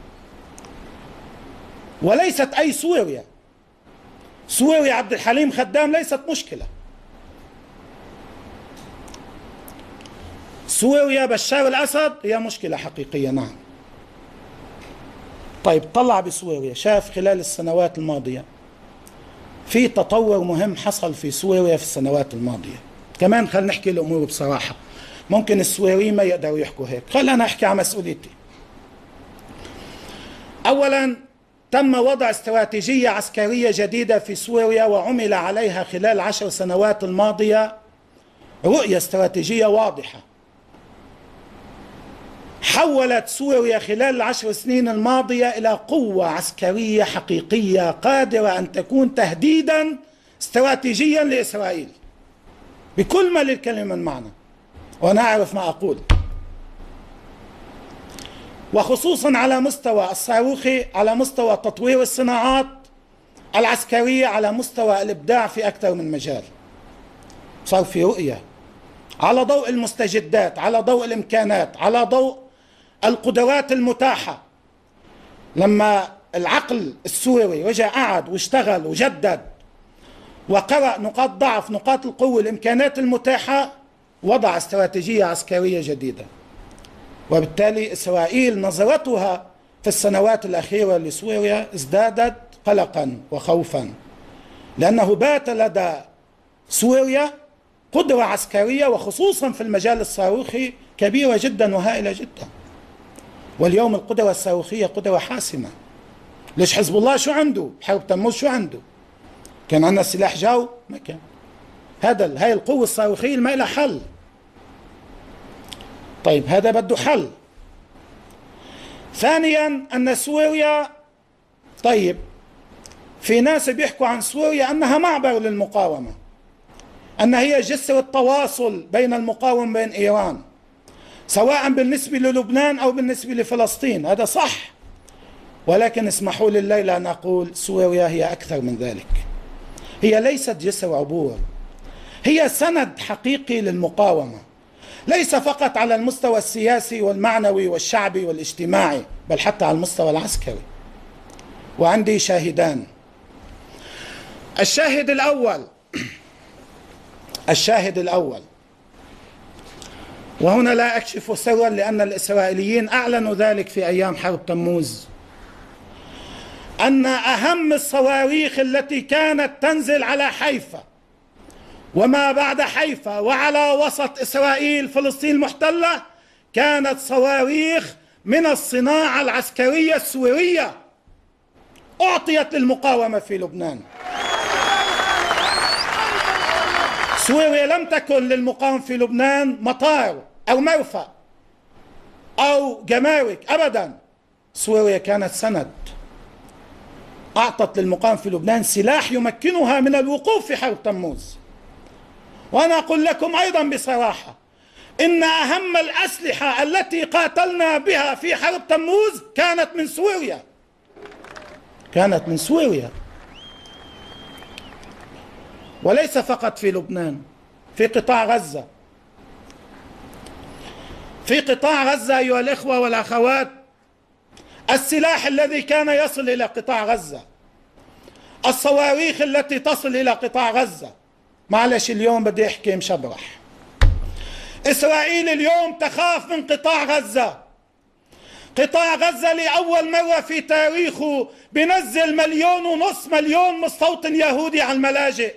وليست أي سوريا. سوريا عبد الحليم خدام ليست مشكلة. سوريا بشار الأسد هي مشكلة حقيقية، نعم. طيب طلع بسوريا، شاف خلال السنوات الماضية في تطور مهم حصل في سوريا في السنوات الماضية. كمان خلينا نحكي الأمور بصراحة، ممكن السوريين ما يقدروا يحكوا هيك، خلينا أحكي عن مسؤوليتي. أولا تم وضع استراتيجية عسكرية جديدة في سوريا وعمل عليها خلال العشر سنوات الماضية رؤية استراتيجية واضحة حولت سوريا خلال العشر سنين الماضية إلى قوة عسكرية حقيقية قادرة أن تكون تهديدا استراتيجيا لإسرائيل بكل ما للكلمة من معنى، وأنا أعرف ما أقول، وخصوصا على مستوى الصاروخي، على مستوى تطوير الصناعات العسكرية، على مستوى الإبداع في أكثر من مجال. صار في رؤية على ضوء المستجدات، على ضوء الإمكانات، على ضوء القدرات المتاحة. لما العقل السوري وجاء قعد واشتغل وجدد وقرأ نقاط ضعف، نقاط القوة، الإمكانات المتاحة، وضع استراتيجية عسكرية جديدة. وبالتالي إسرائيل نظرتها في السنوات الأخيرة لسوريا ازدادت قلقا وخوفا، لأنه بات لدى سوريا قدرة عسكرية وخصوصا في المجال الصاروخي كبيرة جدا وهائلة جدا. واليوم القدرة الصاروخية قدرة حاسمة. ليش حزب الله شو عنده؟ حرب تموز شو عنده؟ كان عندنا سلاح جو؟ ما كان. هذا هاي القوة الصاروخية ما لها حل. طيب هذا بده حل. ثانيا أن سوريا، طيب في ناس بيحكوا عن سوريا أنها معبر للمقاومة، أنها هي جسر التواصل بين المقاومة وبين إيران، سواء بالنسبة للبنان أو بالنسبة لفلسطين. هذا صح، ولكن اسمحوا لي الليلة أن أقول سوريا هي أكثر من ذلك. هي ليست جسر عبور، هي سند حقيقي للمقاومة، ليس فقط على المستوى السياسي والمعنوي والشعبي والاجتماعي، بل حتى على المستوى العسكري. وعندي شاهدان. الشاهد الأول الشاهد الأول وهنا لا أكشف سرا لأن الإسرائيليين أعلنوا ذلك في أيام حرب تموز، أن أهم الصواريخ التي كانت تنزل على حيفا وما بعد حيفا وعلى وسط إسرائيل فلسطين المحتلة كانت صواريخ من الصناعة العسكرية السورية أعطيت للمقاومة في لبنان. سوريا لم تكن للمقاومة في لبنان مطار أو مرفأ أو جمارك أبدا. سوريا كانت سند، أعطت للمقاومة في لبنان سلاح يمكنها من الوقوف في حرب تموز. وأنا أقول لكم أيضا بصراحة إن أهم الأسلحة التي قاتلنا بها في حرب تموز كانت من سوريا، كانت من سوريا، وليس فقط في لبنان، في قطاع غزة. في قطاع غزة أيها الإخوة والأخوات، السلاح الذي كان يصل إلى قطاع غزة، الصواريخ التي تصل إلى قطاع غزة. معلش اليوم بدي أحكي مشبرح. إسرائيل اليوم تخاف من قطاع غزة. قطاع غزة لأول مرة في تاريخه بنزل مليون ونصف مليون مستوطن يهودي على الملاجئ.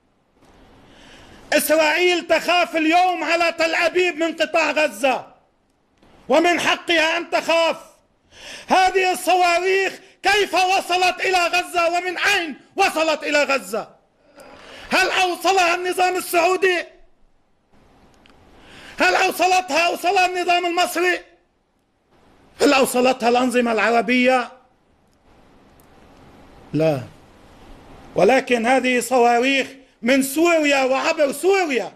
إسرائيل تخاف اليوم على تل أبيب من قطاع غزة، ومن حقها أن تخاف. هذه الصواريخ كيف وصلت إلى غزة ومن أين وصلت إلى غزة؟ هل أوصلها النظام السعودي؟ هل أوصلتها أوصلها النظام المصري؟ هل أوصلتها الأنظمة العربية؟ لا، ولكن هذه صواريخ من سوريا وعبر سوريا.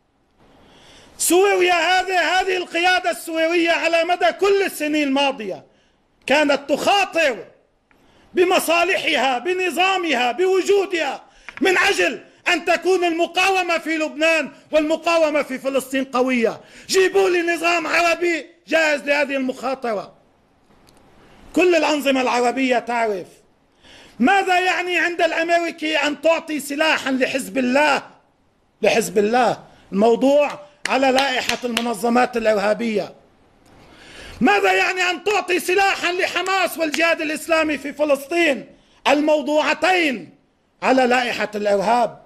سوريا هذه هذه القيادة السورية على مدى كل السنين الماضية كانت تخاطر بمصالحها، بنظامها، بوجودها، من أجل أن تكون المقاومة في لبنان والمقاومة في فلسطين قوية. جيبوا لي نظام عربي جاهز لهذه المخاطرة. كل الأنظمة العربية تعرف ماذا يعني عند الأمريكي أن تعطي سلاحا لحزب الله لحزب الله الموضوع على لائحة المنظمات الإرهابية. ماذا يعني أن تعطي سلاحا لحماس والجهاد الإسلامي في فلسطين الموضوعتين على لائحة الإرهاب.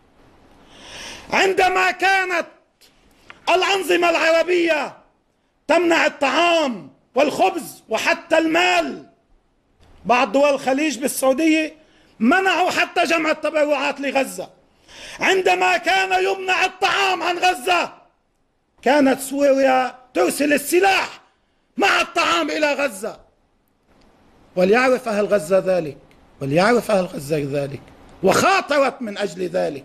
عندما كانت الأنظمة العربية تمنع الطعام والخبز وحتى المال، بعض دول الخليج بالسعودية منعوا حتى جمع التبرعات لغزة. عندما كان يمنع الطعام عن غزة كانت سوريا ترسل السلاح مع الطعام إلى غزة. وليعرف أهل غزة ذلك، وليعرف أهل غزة ذلك، وخاطرت من أجل ذلك.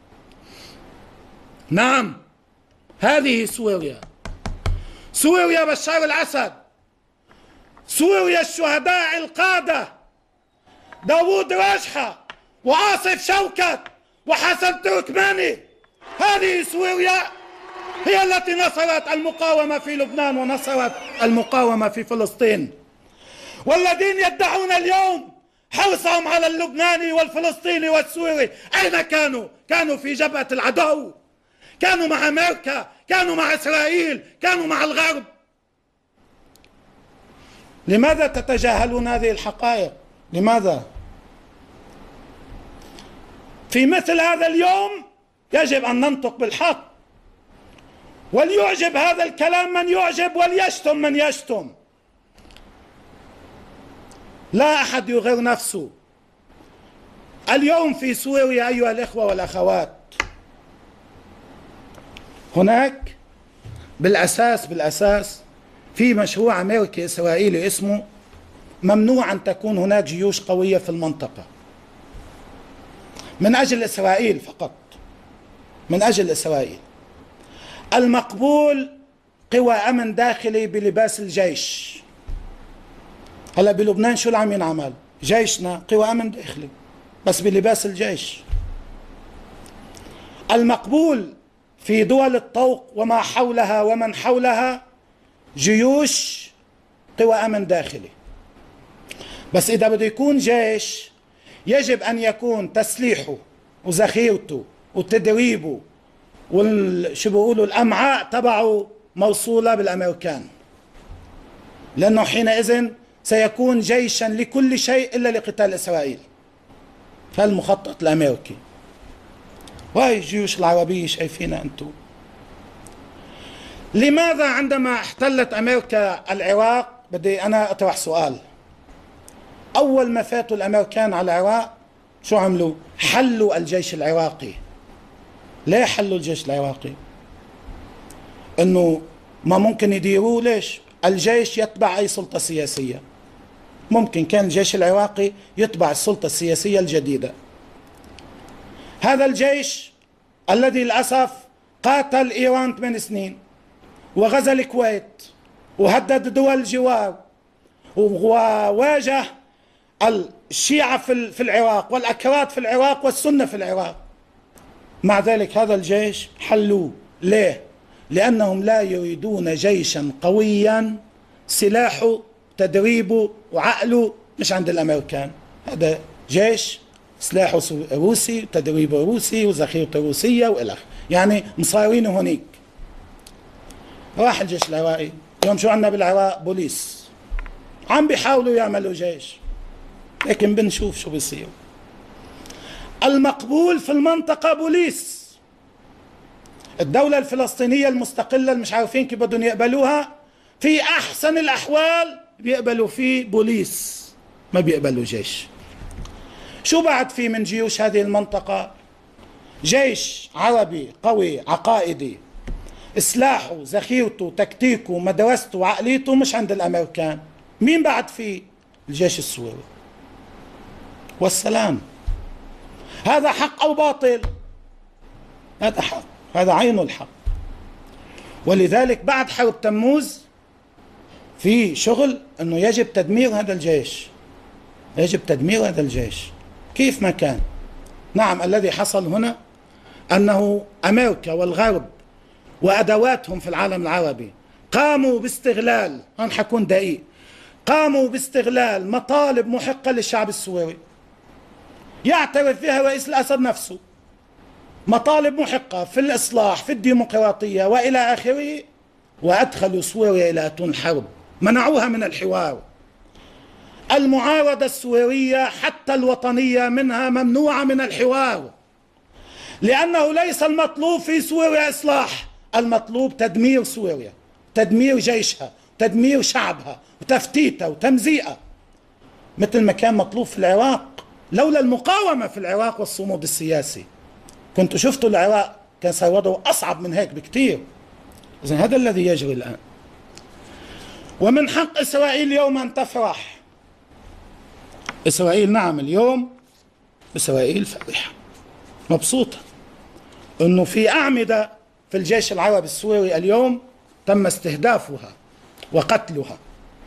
نعم، هذه سوريا، سوريا بشار الأسد، سوريا الشهداء القادة داوود راجحة وآصف شوكت وحسن تركماني. هذه سوريا هي التي نصرت المقاومة في لبنان ونصرت المقاومة في فلسطين. والذين يدعون اليوم حرصهم على اللبناني والفلسطيني والسوري أين كانوا؟ كانوا في جبهة العدو، كانوا مع أمريكا، كانوا مع إسرائيل، كانوا مع الغرب. لماذا تتجاهلون هذه الحقائق؟ لماذا؟ في مثل هذا اليوم يجب أن ننطق بالحق، وليعجب هذا الكلام من يعجب وليشتم من يشتم. لا أحد يغير نفسه. اليوم في سوريا أيها الإخوة والأخوات هناك بالأساس بالأساس في مشروع أمريكي إسرائيلي اسمه ممنوع أن تكون هناك جيوش قوية في المنطقة، من أجل إسرائيل فقط، من أجل إسرائيل. المقبول قوى أمن داخلي بلباس الجيش. هلا بلبنان شو اللي عم ينعمل؟ جيشنا قوى أمن داخلي بس بلباس الجيش. المقبول في دول الطوق وما حولها ومن حولها جيوش قوى أمن داخلي، بس إذا بده يكون جيش يجب أن يكون تسليحه وذخيرته وتدريبه وشو بيقولوا الأمعاء تبعه موصولة بالأمريكان، لأنه حينئذ سيكون جيشا لكل شيء إلا لقتال إسرائيل. فالمخطط الأمريكي وهي الجيوش العربية شايفينها أنتم. لماذا عندما احتلت أمريكا العراق، بدي أنا أطرح سؤال، أول ما فاتوا الأمريكان على العراق شو عملوا؟ حلوا الجيش العراقي. ليه حلوا الجيش العراقي؟ إنه ما ممكن يديروه. ليش؟ الجيش يتبع أي سلطة سياسية. ممكن كان الجيش العراقي يتبع السلطة السياسية الجديدة. هذا الجيش الذي للأسف قاتل إيران ثمان سنين وغزا الكويت وهدد دول الجوار وواجه الشيعة في العراق والأكراد في العراق والسنة في العراق، مع ذلك هذا الجيش حلوه. ليه؟ لأنهم لا يريدون جيشا قويا سلاحه تدريبه وعقله مش عند الأمريكان. هذا جيش سلاحه روسي تدريبه روسي وذخيرته روسية وإلخ، يعني مصارينه هنيك. راح الجيش العراقي. اليوم شو عندنا بالعراق؟ بوليس عم بيحاولوا يعملوا جيش، لكن بنشوف شو بيصير. المقبول في المنطقة بوليس. الدولة الفلسطينية المستقلة اللي مش عارفين كيف بدهم يقبلوها، في أحسن الأحوال بيقبلوا فيه بوليس، ما بيقبلوا جيش. شو بعد في من جيوش هذه المنطقة؟ جيش عربي قوي عقائدي، سلاحه ذخيرته تكتيكه مدرسته وعقليته مش عند الأمريكان. مين بعد فيه؟ الجيش السوري. والسلام. هذا حق أو باطل؟ هذا حق، هذا عين الحق. ولذلك بعد حرب تموز في شغل أنه يجب تدمير هذا الجيش، يجب تدمير هذا الجيش كيف ما كان. نعم، الذي حصل هنا أنه أمريكا والغرب وأدواتهم في العالم العربي قاموا باستغلال، هون حكون دقيق، قاموا باستغلال مطالب محقة للشعب السوري يعترف بها رئيس الأسد نفسه، مطالب محقة في الإصلاح في الديمقراطية وإلى آخره، وأدخلوا سوريا إلى أتون الحرب، منعوها من الحوار. المعارضة السورية حتى الوطنية منها ممنوعة من الحوار، لأنه ليس المطلوب في سوريا إصلاح، المطلوب تدمير سوريا، تدمير جيشها، تدمير شعبها وتفتيتها وتمزيئها، مثل ما كان مطلوب في العراق. لولا المقاومة في العراق والصمود السياسي كنتوا شفتوا العراق كان صار وضعه أصعب من هيك بكتير. إذن هذا الذي يجري الآن. ومن حق إسرائيل اليوم أن تفرح. إسرائيل نعم اليوم إسرائيل فرحة مبسوطة أنه في أعمدة في الجيش العربي السوري اليوم تم استهدافها وقتلها،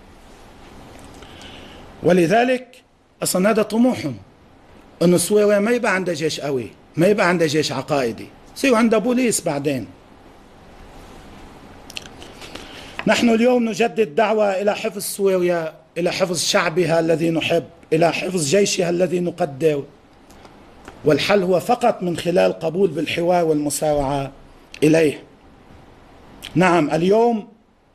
ولذلك أصلا هذا طموحهم أنه سوريا ما يبقى عندها جيش قوي، ما يبقى عندها جيش عقائدي، يصير عندها بوليس بعدين. نحن اليوم نجدد دعوة إلى حفظ سوريا، إلى حفظ شعبها الذي نحب، إلى حفظ جيشها الذي نقدر، والحل هو فقط من خلال قبول بالحوار والمسارعة إليه. نعم، اليوم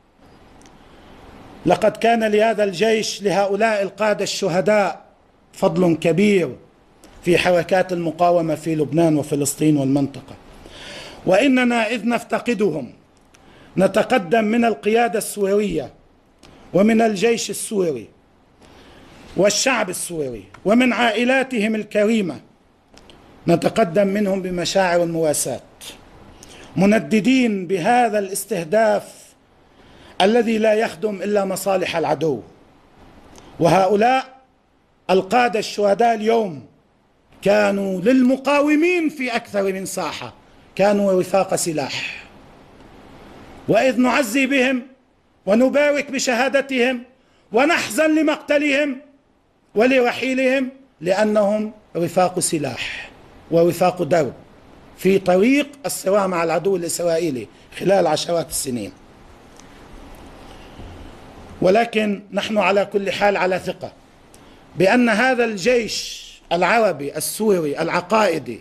لقد كان لهذا الجيش، لهؤلاء القادة الشهداء، فضل كبير في حركات المقاومة في لبنان وفلسطين والمنطقة، وإننا إذ نفتقدهم نتقدم من القيادة السورية ومن الجيش السوري والشعب السوري ومن عائلاتهم الكريمة، نتقدم منهم بمشاعر المواساة، منددين بهذا الاستهداف الذي لا يخدم إلا مصالح العدو. وهؤلاء القادة الشهداء اليوم كانوا للمقاومين في أكثر من ساحة، كانوا وفاق سلاح، وإذ نعزي بهم ونبارك بشهادتهم ونحزن لمقتلهم ولرحيلهم، لأنهم رفاق سلاح ورفاق درب في طريق الصراع مع العدو الإسرائيلي خلال عشرات السنين. ولكن نحن على كل حال على ثقة بأن هذا الجيش العربي السوري العقائدي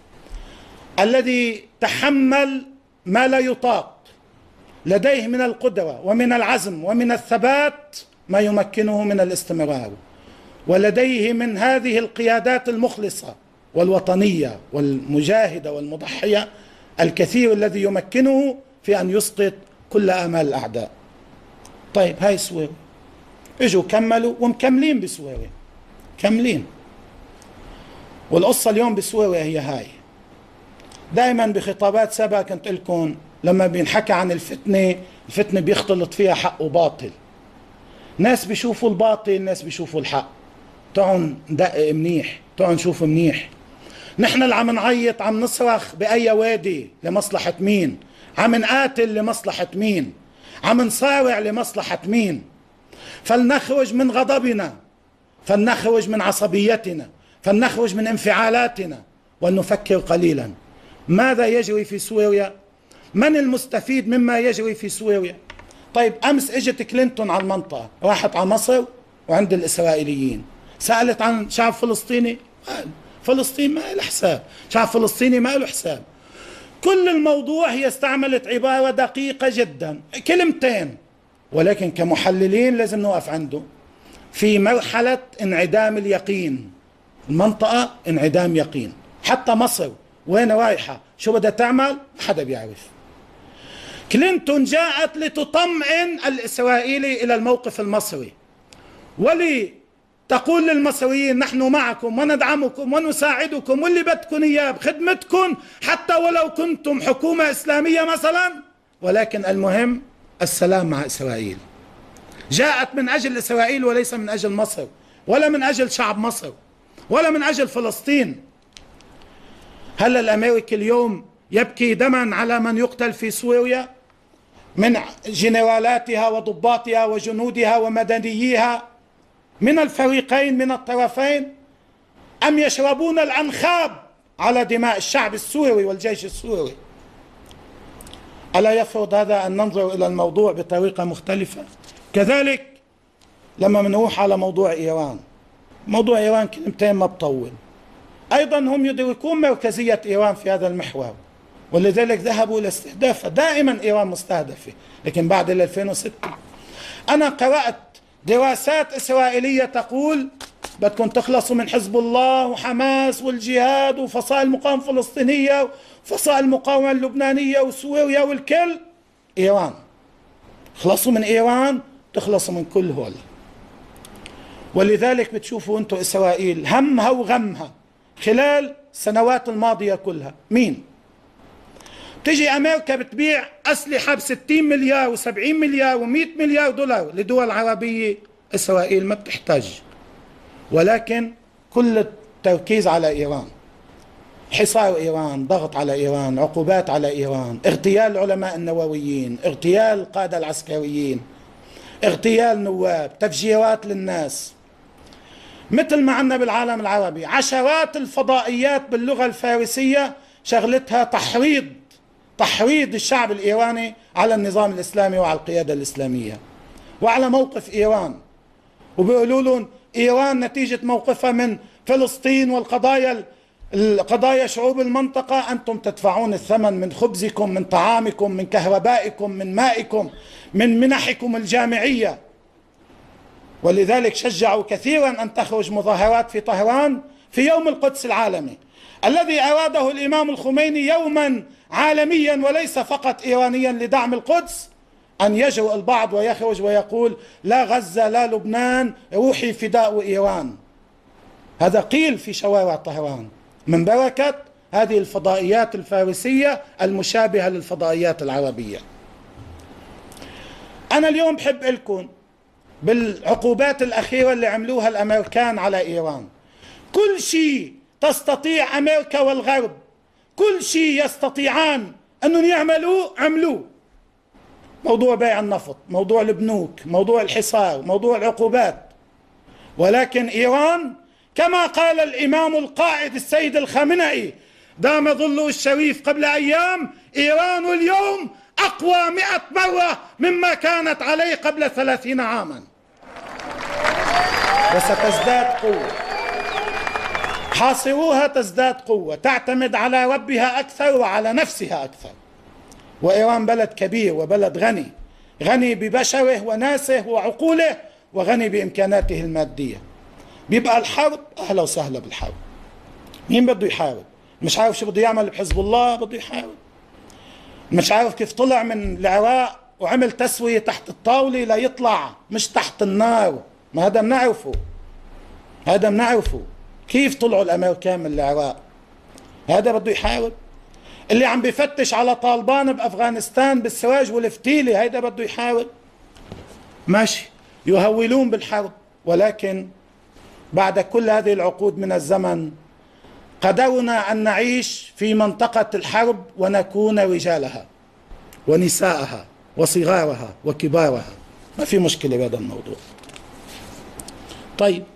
الذي تحمل ما لا يطاق، لديه من القدرة ومن العزم ومن الثبات ما يمكنه من الاستمرار، ولديه من هذه القيادات المخلصة والوطنية والمجاهدة والمضحية الكثير الذي يمكنه في أن يسقط كل آمال الأعداء. طيب، هاي سوريا اجوا كملوا ومكملين بسوريا، كملين. والقصة اليوم بسوريا هي هاي. دائما بخطابات سابقة كنت لكم لما بينحكى عن الفتنة، الفتنة بيختلط فيها حق وباطل، ناس بيشوفوا الباطل، ناس بيشوفوا الحق. تعالوا ندقق منيح، تعالوا نشوف منيح. نحن اللي عم نعيط عم نصرخ بأي وادي لمصلحة مين؟ عم نقاتل لمصلحة مين؟ عم نصارع لمصلحة مين؟ فلنخرج من غضبنا، فلنخرج من عصبيتنا، فلنخرج من انفعالاتنا، ونفكر قليلا. ماذا يجري في سوريا؟ من المستفيد مما يجري في سوريا؟ طيب، أمس اجت كلينتون على المنطقة، راحت على مصر وعند الإسرائيليين، سألت عن شعب فلسطيني، فلسطين ما له حساب، شعب فلسطيني ما له حساب. كل الموضوع هي استعملت عبارة دقيقة جدا، كلمتين، ولكن كمحللين لازم نوقف عنده. في مرحلة انعدام اليقين، المنطقة انعدام يقين. حتى مصر وين رايحة، شو بدها تعمل، ما حدا بيعرف. كلينتون جاءت لتطمئن الإسرائيلي إلى الموقف المصري، ولتقول للمصريين نحن معكم وندعمكم ونساعدكم، واللي بدكم إياه بخدمتكم، حتى ولو كنتم حكومة إسلامية مثلا، ولكن المهم السلام مع إسرائيل. جاءت من أجل إسرائيل وليس من أجل مصر، ولا من أجل شعب مصر، ولا من أجل فلسطين. هل الأمريكي اليوم يبكي دما على من يقتل في سوريا من جنرالاتها وضباطها وجنودها ومدنييها من الفريقين من الطرفين، أم يشربون الأنخاب على دماء الشعب السوري والجيش السوري؟ ألا يفرض هذا أن ننظر إلى الموضوع بطريقة مختلفة؟ كذلك لما بنروح على موضوع إيران، موضوع إيران كلمتين ما بطول، أيضا هم يدركون مركزية إيران في هذا المحور، ولذلك ذهبوا لاستهدافها. دائما إيران مستهدفة، لكن بعد ألفين وستة أنا قرأت دراسات إسرائيلية تقول بدكم تخلصوا من حزب الله وحماس والجهاد وفصائل المقاومة الفلسطينية وفصائل المقاومة اللبنانية وسوريا والكل، إيران. خلصوا من إيران تخلصوا من كل هول. ولذلك بتشوفوا أنتم إسرائيل همها وغمها خلال السنوات الماضية كلها مين؟ تجي أمريكا بتبيع أسلحة بستين مليار وسبعين مليار ومئة مليار دولار لدول عربية، إسرائيل ما بتحتاج، ولكن كل التركيز على إيران، حصار إيران، ضغط على إيران، عقوبات على إيران، اغتيال العلماء النوويين، اغتيال القادة العسكريين، اغتيال نواب، تفجيرات للناس. مثل ما عندنا بالعالم العربي عشرات الفضائيات باللغة الفارسية شغلتها تحريض تحريض الشعب الإيراني على النظام الإسلامي وعلى القيادة الإسلامية وعلى موقف إيران، وبيقولوا لهم إيران نتيجة موقفها من فلسطين والقضايا القضايا شعوب المنطقة أنتم تدفعون الثمن من خبزكم، من طعامكم، من كهربائكم، من مائكم، من منحكم الجامعية. ولذلك شجعوا كثيرا أن تخرج مظاهرات في طهران في يوم القدس العالمي الذي أراده الإمام الخميني يوما عالميا وليس فقط إيرانيا لدعم القدس، أن يجرؤ البعض ويخرج ويقول لا غزة لا لبنان روحي فداء إيران. هذا قيل في شوارع طهران من بركة هذه الفضائيات الفارسية المشابهة للفضائيات العربية. أنا اليوم بحب لكم بالعقوبات الأخيرة اللي عملوها الأمريكان على إيران، كل شيء تستطيع أمريكا والغرب، كل شيء يستطيعان أنهم يعملوه عملوه. موضوع بيع النفط، موضوع البنوك، موضوع الحصار، موضوع العقوبات. ولكن إيران كما قال الإمام القائد السيد الخامنئي دام ظله الشريف قبل أيام، إيران اليوم أقوى مئة مرة مما كانت عليه قبل ثلاثين عاما، وستزداد قوة. حاصروها تزداد قوة، تعتمد على ربها أكثر وعلى نفسها أكثر. وإيران بلد كبير وبلد غني، غني ببشره وناسه وعقوله، وغني بإمكاناته المادية. بيبقى الحرب أهلا وسهلا بالحرب. مين بده يحارب؟ مش عارف شو بده يعمل بحزب الله بده يحارب، مش عارف كيف طلع من العراق وعمل تسوية تحت الطاولة ليطلع مش تحت النار. ما هذا بنعرفه، هذا بنعرفه كيف طلعوا الأمريكان من العراق. هذا بده يحارب. اللي عم بيفتش على طالبان بأفغانستان بالسراج والفتيلة هذا بده يحارب. ماشي، يهولون بالحرب، ولكن بعد كل هذه العقود من الزمن قدرنا أن نعيش في منطقة الحرب ونكون رجالها ونساءها وصغارها وكبارها، ما في مشكلة بهذا الموضوع. طيب،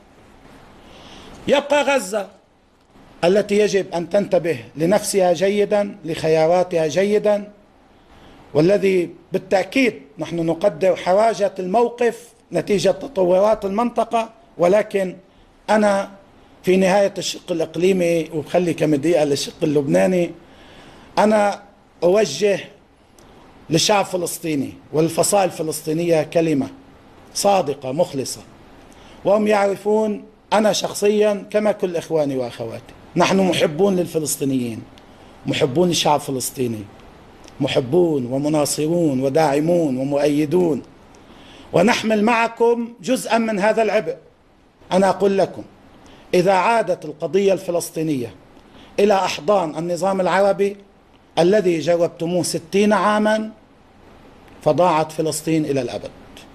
يبقى غزة التي يجب أن تنتبه لنفسها جيدا، لخياراتها جيدا، والذي بالتأكيد نحن نقدر حراجة الموقف نتيجة تطورات المنطقة. ولكن أنا في نهاية الشق الإقليمي، وبخلي كم دقيقة للشق اللبناني، أنا أوجه للشعب الفلسطيني والفصائل الفلسطينية كلمة صادقة مخلصة، وهم يعرفون أنا شخصيا كما كل إخواني وأخواتي نحن محبون للفلسطينيين، محبون للشعب الفلسطيني، محبون ومناصرون وداعمون ومؤيدون، ونحمل معكم جزءا من هذا العبء. أنا أقول لكم إذا عادت القضية الفلسطينية إلى أحضان النظام العربي الذي جربتموه ستين عاما فضاعت فلسطين إلى الأبد.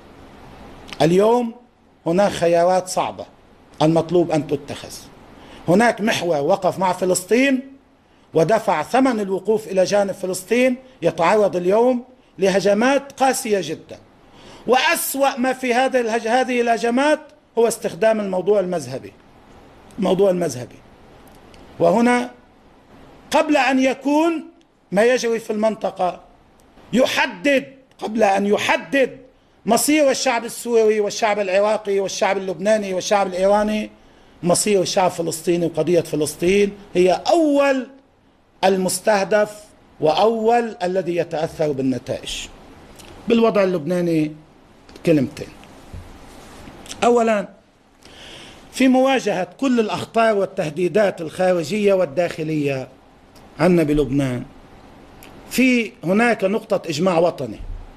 اليوم هناك خيارات صعبة المطلوب أن تتخذ. هناك محور وقف مع فلسطين ودفع ثمن الوقوف إلى جانب فلسطين يتعرض اليوم لهجمات قاسية جدا، وأسوأ ما في هذه هذه الهجمات هو استخدام الموضوع المذهبي. الموضوع المذهبي، وهنا قبل أن يكون ما يجري في المنطقة يحدد، قبل أن يحدد مصير الشعب السوري والشعب العراقي والشعب اللبناني والشعب الإيراني، مصير الشعب الفلسطيني وقضية فلسطين هي أول المستهدف وأول الذي يتأثر بالنتائج. بالوضع اللبناني كلمتين. أولا، في مواجهة كل الأخطار والتهديدات الخارجية والداخلية عنا بلبنان، في هناك نقطة إجماع وطني،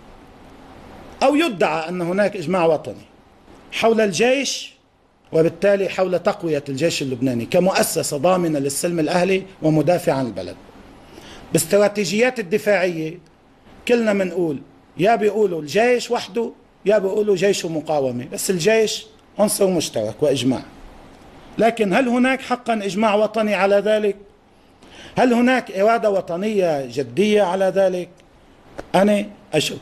أو يدعى أن هناك إجماع وطني حول الجيش، وبالتالي حول تقوية الجيش اللبناني كمؤسسة ضامنة للسلم الأهلي ومدافع عن البلد. باستراتيجيات الدفاعية كلنا منقول يا بيقولوا الجيش وحده يا بيقولوا جيش ومقاومة، بس الجيش عنصر مشترك وإجماع. لكن هل هناك حقا إجماع وطني على ذلك؟ هل هناك إرادة وطنية جدية على ذلك؟ أنا أشك.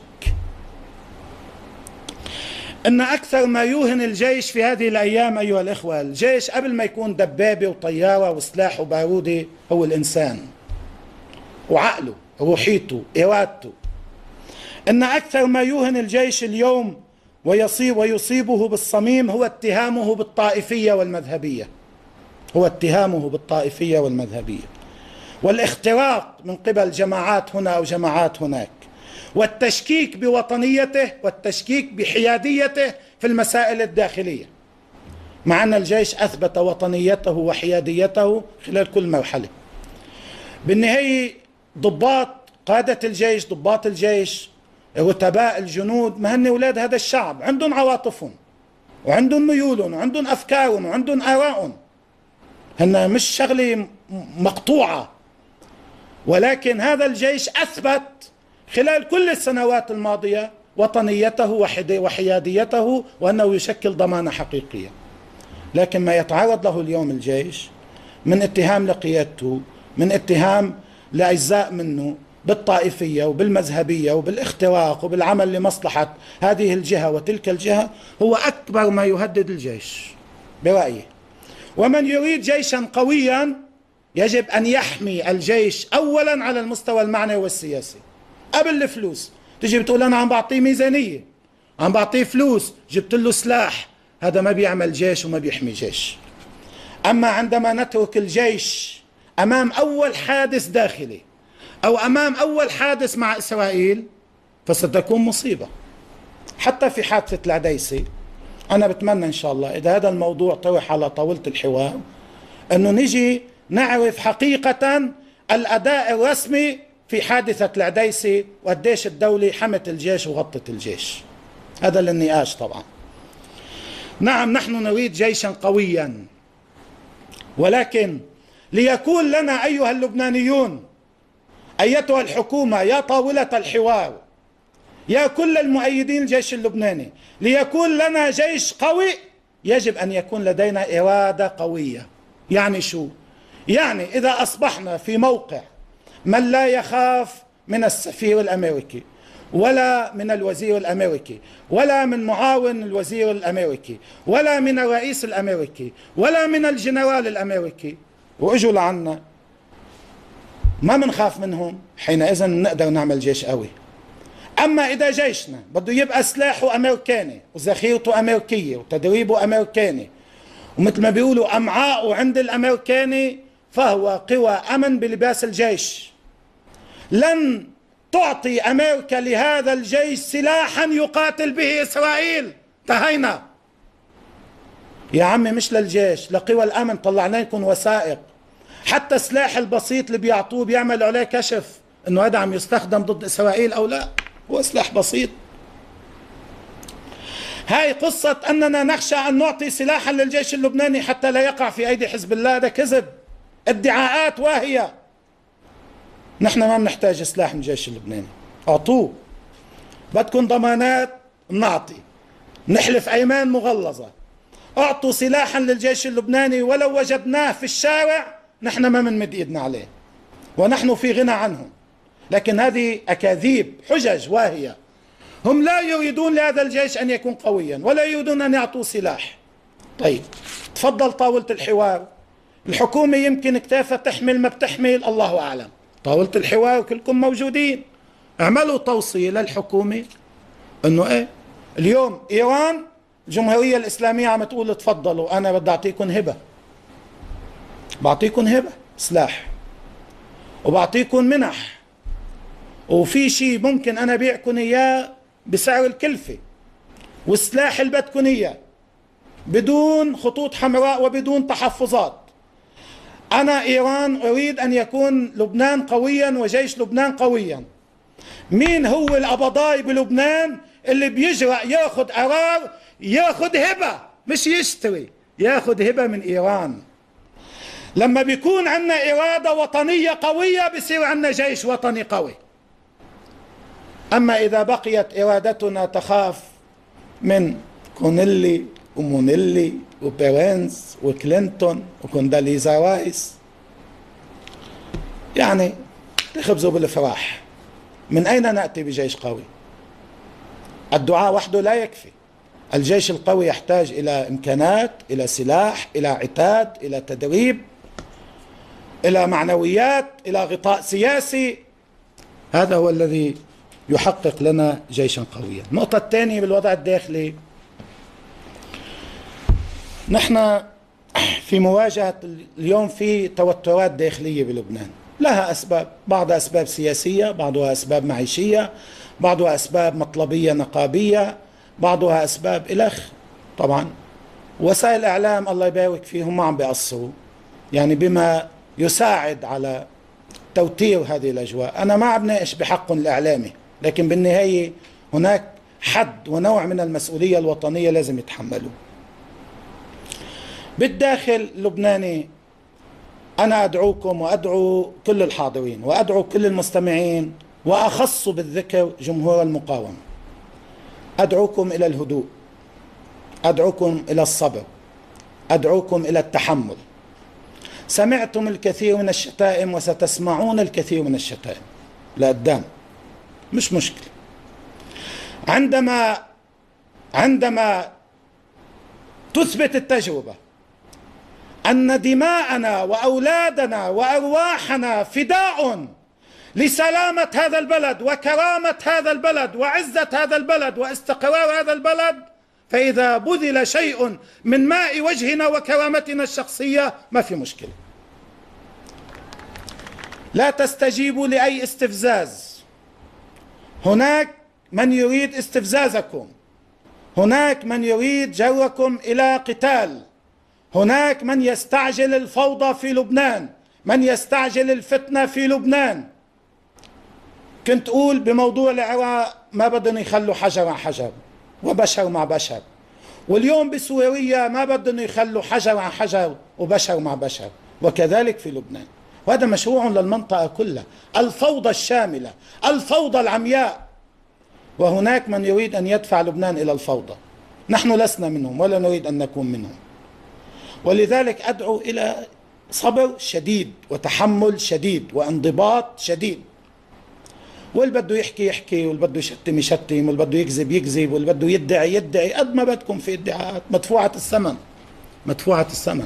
إن أكثر ما يوهن الجيش في هذه الأيام أيها الإخوة، الجيش قبل ما يكون دبابة وطيارة وسلاح وبارودة هو الإنسان وعقله. روحيته إرادته. إن أكثر ما يوهن الجيش اليوم ويصيب ويصيبه بالصميم هو اتهامه بالطائفية والمذهبية، هو اتهامه بالطائفية والمذهبية والاختراق من قبل جماعات هنا أو جماعات هناك، والتشكيك بوطنيته والتشكيك بحياديته في المسائل الداخلية، مع أن الجيش أثبت وطنيته وحياديته خلال كل مرحلة. بالنهاية ضباط قادة الجيش، ضباط الجيش، رتباء الجنود، ما هن أولاد هذا الشعب، عندهم عواطفهم وعندهم ميولهم وعندهم أفكارهم وعندهم آرائهم، هن مش شغلة مقطوعة. ولكن هذا الجيش أثبت خلال كل السنوات الماضية وطنيته وحياديته وأنه يشكل ضمانة حقيقية. لكن ما يتعرض له اليوم الجيش من اتهام لقيادته، من اتهام لأجزاء منه بالطائفية وبالمذهبية وبالاختراق وبالعمل لمصلحة هذه الجهة وتلك الجهة، هو أكبر ما يهدد الجيش برأيي. ومن يريد جيشا قويا يجب أن يحمي الجيش أولا على المستوى المعنوي والسياسي قبل الفلوس. تجي بتقول أنا عم بعطيه ميزانية، عم بعطيه فلوس، جبت له سلاح، هذا ما بيعمل جيش وما بيحمي جيش. أما عندما نترك الجيش أمام أول حادث داخلي أو أمام أول حادث مع إسرائيل فستكون مصيبة. حتى في حادثة العديسي أنا بتمنى إن شاء الله إذا هذا الموضوع طرح على طاولة الحوار أنه نجي نعرف حقيقة الأداء الرسمي في حادثة العديسي وقديش الدولة حمت الجيش وغطت الجيش. هذا للنقاش طبعا. نعم نحن نريد جيشا قويا، ولكن ليكون لنا أيها اللبنانيون، أيتها الحكومة، يا طاولة الحوار، يا كل المؤيدين الجيش اللبناني، ليكون لنا جيش قوي يجب أن يكون لدينا إرادة قوية. يعني شو؟ يعني إذا أصبحنا في موقع من لا يخاف من السفير الأمريكي ولا من الوزير الأمريكي ولا من معاون الوزير الأمريكي ولا من الرئيس الأمريكي ولا من الجنرال الأمريكي وإجوا لعنا، ما منخاف منهم، حينئذ نقدر نعمل جيش قوي. أما إذا جيشنا بده يبقى سلاحه أمريكاني وذخيرته أمريكية وتدريبه أمريكاني ومثل ما بيقولوا أمعاءه عند الأمريكاني، فهو قوى أمن بلباس الجيش. لن تعطي أمريكا لهذا الجيش سلاحا يقاتل به إسرائيل. انتهينا يا عمي، مش للجيش، لقوى الأمن. طلعنا لكم وثائق، حتى السلاح البسيط اللي بيعطوه بيعملوا عليه كشف انه هذا عم يستخدم ضد إسرائيل أو لا، هو سلاح بسيط. هاي قصة أننا نخشى أن نعطي سلاحا للجيش اللبناني حتى لا يقع في أيدي حزب الله، هذا كذب، ادعاءات واهية. نحن ما بنحتاج سلاح من الجيش اللبناني، أعطوه. بدكم ضمانات، نعطي، نحلف أيمان مغلظة، أعطوا سلاحا للجيش اللبناني ولو وجدناه في الشارع نحن ما بنمد إيدنا عليه ونحن في غنى عنهم. لكن هذه أكاذيب، حجج واهية. هم لا يريدون لهذا الجيش أن يكون قويا ولا يريدون أن يعطوا سلاح. طيب تفضل طاولة الحوار، الحكومة يمكن اكتافها تحمل ما بتحمل، الله أعلم. طاولة الحوار كلكم موجودين، اعملوا توصية للحكومة أنه إيه اليوم إيران الجمهورية الإسلامية عم تقول تفضلوا أنا بدي أعطيكم هبة، بعطيكم هبة سلاح وبعطيكم منح، وفي شيء ممكن أنا بيعكم إياه بسعر الكلفة، والسلاح اللي بدكم إياه بدون خطوط حمراء وبدون تحفظات. أنا إيران أريد أن يكون لبنان قويا وجيش لبنان قويا. مين هو القبضاي بلبنان اللي بيجرأ ياخد قرار ياخد هبة، مش يشتري، ياخد هبة من إيران؟ لما بيكون عندنا إرادة وطنية قوية بيصير عندنا جيش وطني قوي. أما إذا بقيت إرادتنا تخاف من كونيلي ومونيلي وبيرنز وكلينتون وكونداليزا رايس، يعني تخبزوا بالفراح. من أين نأتي بجيش قوي؟ الدعاء وحده لا يكفي. الجيش القوي يحتاج إلى إمكانات، إلى سلاح، إلى عتاد، إلى تدريب، إلى معنويات، إلى غطاء سياسي. هذا هو الذي يحقق لنا جيشا قويا. النقطة الثانية بالوضع الداخلي، نحن في مواجهة اليوم في توترات داخلية بلبنان لها أسباب، بعضها أسباب سياسية، بعضها أسباب معيشية، بعضها أسباب مطلبية نقابية، بعضها أسباب إلخ. طبعا وسائل الإعلام الله يبارك فيهم ما عم بيقصروا، يعني بما يساعد على توتير هذه الأجواء. أنا ما عم ناقش بحقهم الإعلامي، لكن بالنهاية هناك حد ونوع من المسؤولية الوطنية لازم يتحملوا. بالداخل اللبناني أنا أدعوكم وأدعو كل الحاضرين وأدعو كل المستمعين، وأخص بالذكر جمهور المقاومة، أدعوكم إلى الهدوء، أدعوكم إلى الصبر، أدعوكم إلى التحمل. سمعتم الكثير من الشتائم وستسمعون الكثير من الشتائم لقدام، مش مشكلة. عندما عندما تثبت التجربة أن دماءنا وأولادنا وأرواحنا فداء لسلامة هذا البلد وكرامة هذا البلد وعزة هذا البلد واستقرار هذا البلد، فإذا بذل شيء من ماء وجهنا وكرامتنا الشخصية ما في مشكلة. لا تستجيبوا لأي استفزاز. هناك من يريد استفزازكم، هناك من يريد جركم إلى قتال، هناك من يستعجل الفوضى في لبنان، من يستعجل الفتنة في لبنان. كنت أقول بموضوع العراق ما بدهم يخلوا حجر عن حجر وبشر مع بشر، واليوم بسوريا ما بدهم يخلوا حجر عن حجر وبشر مع بشر، وكذلك في لبنان. وهذا مشروع للمنطقة كلها، الفوضى الشاملة، الفوضى العمياء. وهناك من يريد أن يدفع لبنان إلى الفوضى، نحن لسنا منهم ولا نريد أن نكون منهم. ولذلك أدعو إلى صبر شديد وتحمل شديد وانضباط شديد. واللي بده يحكي يحكي، واللي بده يشتم يشتم، واللي بده يكذب يكذب، واللي بده يدعي يدعي، قد ما بدكم في ادعاءات مدفوعة الثمن، مدفوعة الثمن.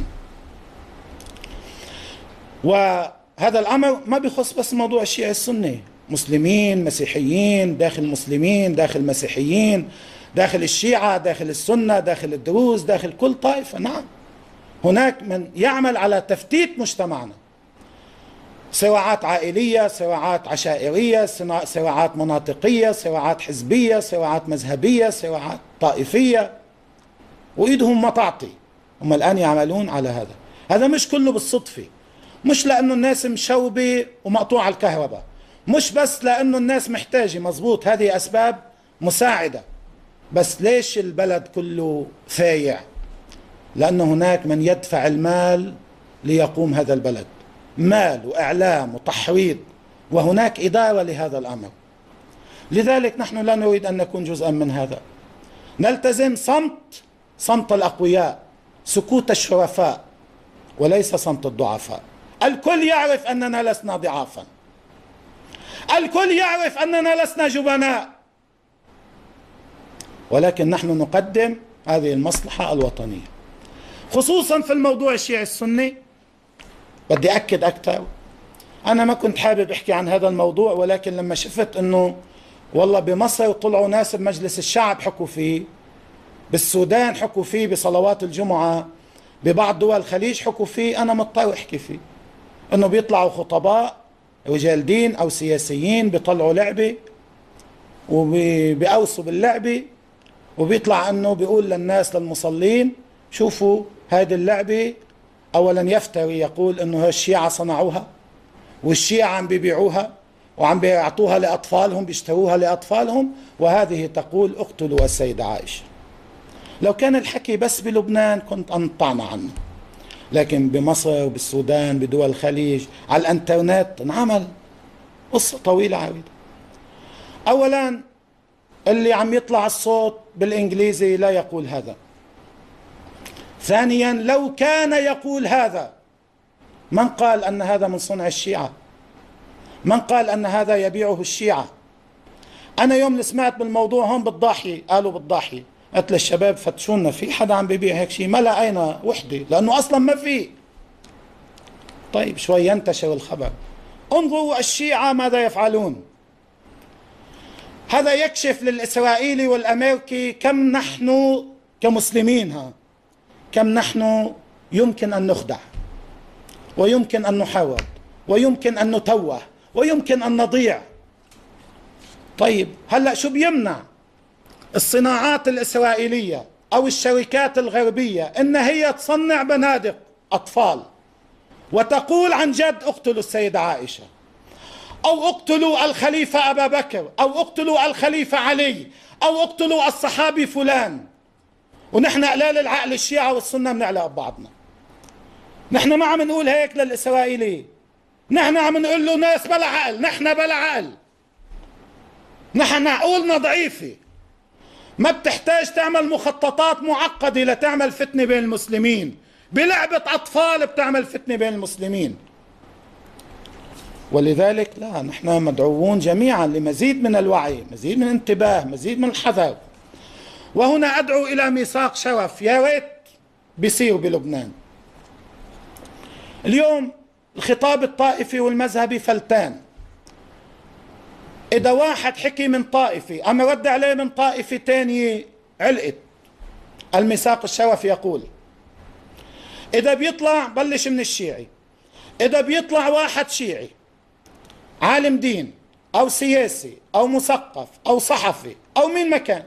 وهذا الأمر ما بيخص بس موضوع الشيعة السني، مسلمين مسيحيين داخل مسلمين داخل مسيحيين داخل الشيعة داخل السنة داخل الدروز داخل كل طائفة. نعم هناك من يعمل على تفتيت مجتمعنا، صراعات عائلية، صراعات عشائرية، صراعات مناطقية، صراعات حزبية، صراعات مذهبية، صراعات طائفية، وإيدهم ما تعطي. هم الآن يعملون على هذا. هذا مش كله بالصدفة، مش لأنه الناس مشوبة ومقطوع الكهرباء، مش بس لأنه الناس محتاجة، مزبوط هذه أسباب مساعدة، بس ليش البلد كله فايع؟ لأن هناك من يدفع المال ليقوم هذا البلد، مال وإعلام وتحريض، وهناك إدارة لهذا الأمر. لذلك نحن لا نريد أن نكون جزءا من هذا. نلتزم صمت صمت الأقوياء، سكوت الشرفاء، وليس صمت الضعفاء. الكل يعرف أننا لسنا ضعافا، الكل يعرف أننا لسنا جبناء، ولكن نحن نقدم هذه المصلحة الوطنية. خصوصا في الموضوع الشيعي السني بدي أكد أكثر. أنا ما كنت حابب أحكي عن هذا الموضوع، ولكن لما شفت أنه والله بمصر طلعوا ناس بمجلس الشعب حكوا فيه، بالسودان حكوا فيه بصلوات الجمعة، ببعض دول الخليج حكوا فيه، أنا مضطر أحكي فيه. أنه بيطلعوا خطباء رجال دين أو سياسيين بيطلعوا لعبة وبيقوصوا باللعبة، وبيطلع أنه بيقول للناس للمصلين شوفوا هذه اللعبة. أولا يفتري يقول أنه الشيعة صنعوها، والشيعة عم بيبيعوها وعم بيعطوها لأطفالهم، بيشتروها لأطفالهم، وهذه تقول اقتلوا السيدة عائشة. لو كان الحكي بس بلبنان كنت أنطعنا عنه، لكن بمصر بالسودان بدول الخليج على الانترنت انعمل قصة طويلة عريضة. أولا اللي عم يطلع الصوت بالإنجليزي لا يقول هذا. ثانيا لو كان يقول هذا، من قال أن هذا من صنع الشيعة؟ من قال أن هذا يبيعه الشيعة؟ أنا يوم اللي سمعت بالموضوع هون بالضاحية، قالوا بالضاحية، قلت للشباب فتشونا في حدا عم بيبيع هيك شيء؟ ما لقينا وحدة، لأنه أصلا ما في. طيب شوي ينتشر الخبر، انظروا الشيعة ماذا يفعلون، هذا يكشف للإسرائيلي والأمريكي كم نحن كمسلمين ها كم نحن يمكن أن نخدع، ويمكن أن نحاول، ويمكن أن نتوه، ويمكن أن نضيع. طيب هلأ شو بيمنع الصناعات الإسرائيلية أو الشركات الغربية إن هي تصنع بنادق أطفال وتقول عن جد اقتلوا السيدة عائشة، أو اقتلوا الخليفة أبا بكر، أو اقتلوا الخليفة علي، أو اقتلوا الصحابي فلان، ونحن قلال العقل الشيعة والسنة بنعلق ببعضنا؟ نحن ما عم نقول هيك للإسرائيلي، نحن عم نقول له ناس بلا عقل، نحن بلا عقل، نحن عقولنا ضعيفة، ما بتحتاج تعمل مخططات معقدة لتعمل فتنة بين المسلمين، بلعبة أطفال بتعمل فتنة بين المسلمين. ولذلك لا، نحن مدعوون جميعا لمزيد من الوعي، مزيد من الانتباه، مزيد من الحذر. وهنا أدعو إلى ميثاق شرف يا ريت بيصير بلبنان. اليوم الخطاب الطائفي والمذهبي فلتان. إذا واحد حكي من طائفة أما رد عليه من طائفة تانية علقت. الميثاق الشرفي يقول إذا بيطلع بلش من الشيعي، إذا بيطلع واحد شيعي عالم دين أو سياسي أو مثقف أو صحفي أو من مكان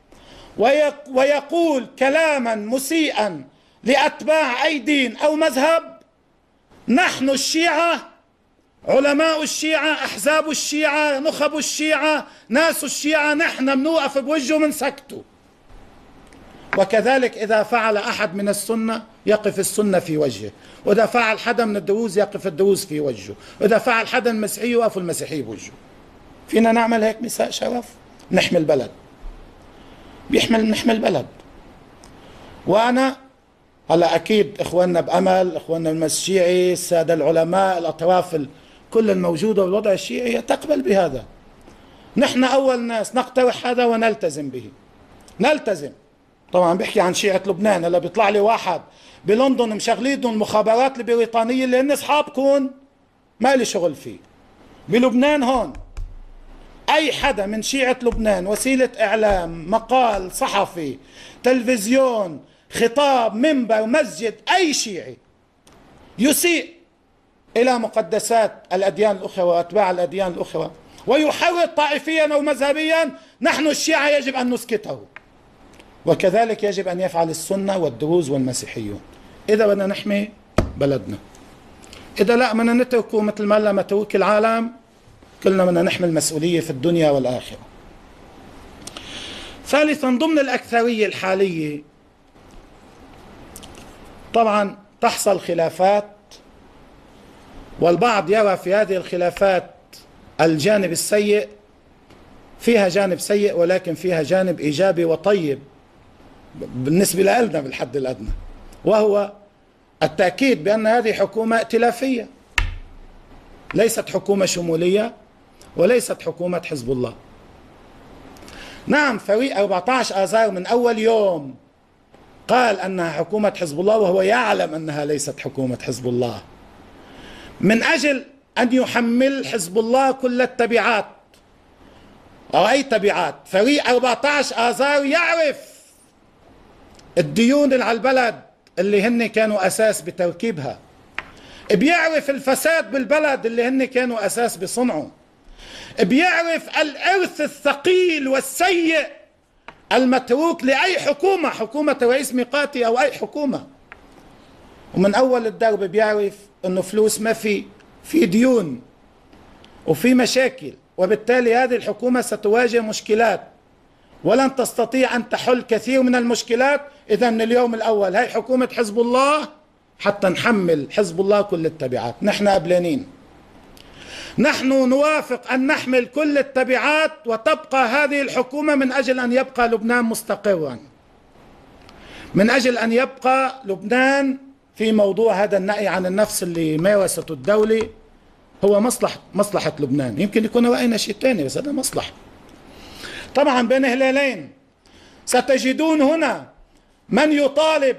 ويقول كلاما مسيئا لأتباع أي دين أو مذهب، نحن الشيعة، علماء الشيعة، أحزاب الشيعة، نخب الشيعة، ناس الشيعة، نحن بنوقف بوجهه من سكته. وكذلك إذا فعل أحد من السنة يقف السنة في وجهه، وإذا فعل حدا من الدروز يقف الدروز في وجهه، وإذا فعل حدا المسيحي يوقف المسيحي بوجهه. فينا نعمل هيك ميثاق شرف؟ نحمي البلد، بيحمل نحمي البلد. وأنا هلا أكيد إخواننا بأمل، إخواننا بالمجلس الشيعي، السادة العلماء، الأطراف كل الموجودة والوضع الشيعي تقبل بهذا. نحن أول ناس نقترح هذا ونلتزم به، نلتزم. طبعا بيحكي عن شيعة لبنان، هلا بيطلع لي واحد بلندن مشغلينهم المخابرات البريطانية اللي هن أصحابكم ما لي شغل فيه. بلبنان هون أي حدا من شيعة لبنان وسيلة إعلام، مقال صحفي، تلفزيون، خطاب، منبر، مسجد، أي شيعي يسيء إلى مقدسات الأديان الأخرى وأتباع الأديان الأخرى ويحرض طائفيا أو مذهبيا، نحن الشيعة يجب أن نسكته. وكذلك يجب أن يفعل السنة والدروز والمسيحيون إذا بدنا نحمي بلدنا. إذا لا بدنا نتركه مثل ما لما ترك العالم، كلنا بدنا نحمل مسؤولية في الدنيا والآخرة. ثالثا، ضمن الأكثرية الحالية طبعا تحصل خلافات، والبعض يرى في هذه الخلافات الجانب السيء، فيها جانب سيء ولكن فيها جانب إيجابي وطيب بالنسبة لنا بالحد الأدنى، وهو التأكيد بأن هذه حكومة ائتلافية، ليست حكومة شمولية وليست حكومة حزب الله. نعم، فريق أربعة عشر آذار من أول يوم قال أنها حكومة حزب الله وهو يعلم أنها ليست حكومة حزب الله، من أجل أن يحمل حزب الله كل التبعات أو أي تبعات. فريق أربعة عشر آذار يعرف الديون اللي على البلد اللي هن كانوا أساس بتركيبها، بيعرف الفساد بالبلد اللي هن كانوا أساس بصنعه، بيعرف الإرث الثقيل والسيء المتروك لأي حكومة، حكومة رئيس ميقاتي أو أي حكومة. ومن أول الدرب بيعرف أنه فلوس ما في، في ديون وفي مشاكل، وبالتالي هذه الحكومة ستواجه مشكلات ولن تستطيع أن تحل كثير من المشكلات. إذا من اليوم الأول هي حكومة حزب الله حتى نحمل حزب الله كل التبعات. نحن قبلانين، نحن نوافق أن نحمل كل التبعات وتبقى هذه الحكومة من أجل أن يبقى لبنان مستقرا، من أجل أن يبقى لبنان في موضوع هذا النأي عن النفس اللي مارسته الدولة هو مصلحة مصلحة لبنان. يمكن يكون رأينا شيء ثاني بس هذا مصلحة. طبعا بين هلالين ستجدون هنا من يطالب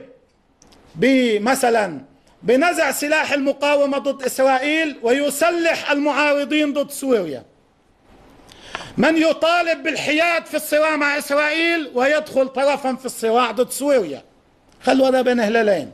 بمثلا بنزع سلاح المقاومة ضد إسرائيل ويسلح المعارضين ضد سوريا، من يطالب بالحياد في الصراع مع إسرائيل ويدخل طرفا في الصراع ضد سوريا. خلوا هذا بين هلالين.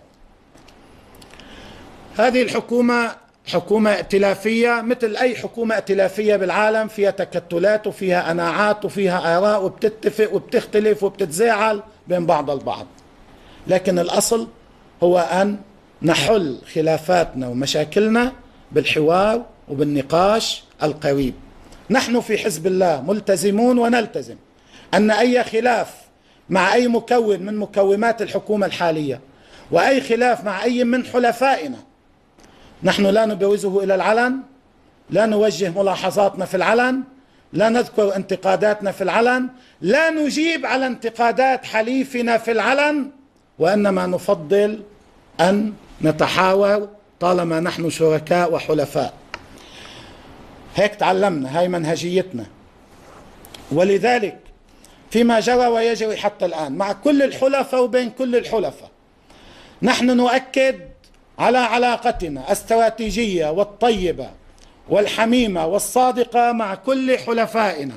هذه الحكومة حكومة ائتلافية مثل أي حكومة ائتلافية بالعالم، فيها تكتلات وفيها أناعات وفيها آراء وبتتفق وبتختلف وبتتزاعل بين بعض البعض، لكن الأصل هو أن نحل خلافاتنا ومشاكلنا بالحوار وبالنقاش القريب. نحن في حزب الله ملتزمون ونلتزم أن أي خلاف مع أي مكون من مكونات الحكومة الحالية وأي خلاف مع أي من حلفائنا نحن لا نبرزه إلى العلن، لا نوجه ملاحظاتنا في العلن، لا نذكر انتقاداتنا في العلن، لا نجيب على انتقادات حليفنا في العلن، وإنما نفضل أن نتحاور طالما نحن شركاء وحلفاء. هيك تعلمنا، هاي منهجيتنا. ولذلك فيما جرى ويجري حتى الآن مع كل الحلفاء وبين كل الحلفاء نحن نؤكد على علاقتنا الاستراتيجية والطيبة والحميمة والصادقة مع كل حلفائنا،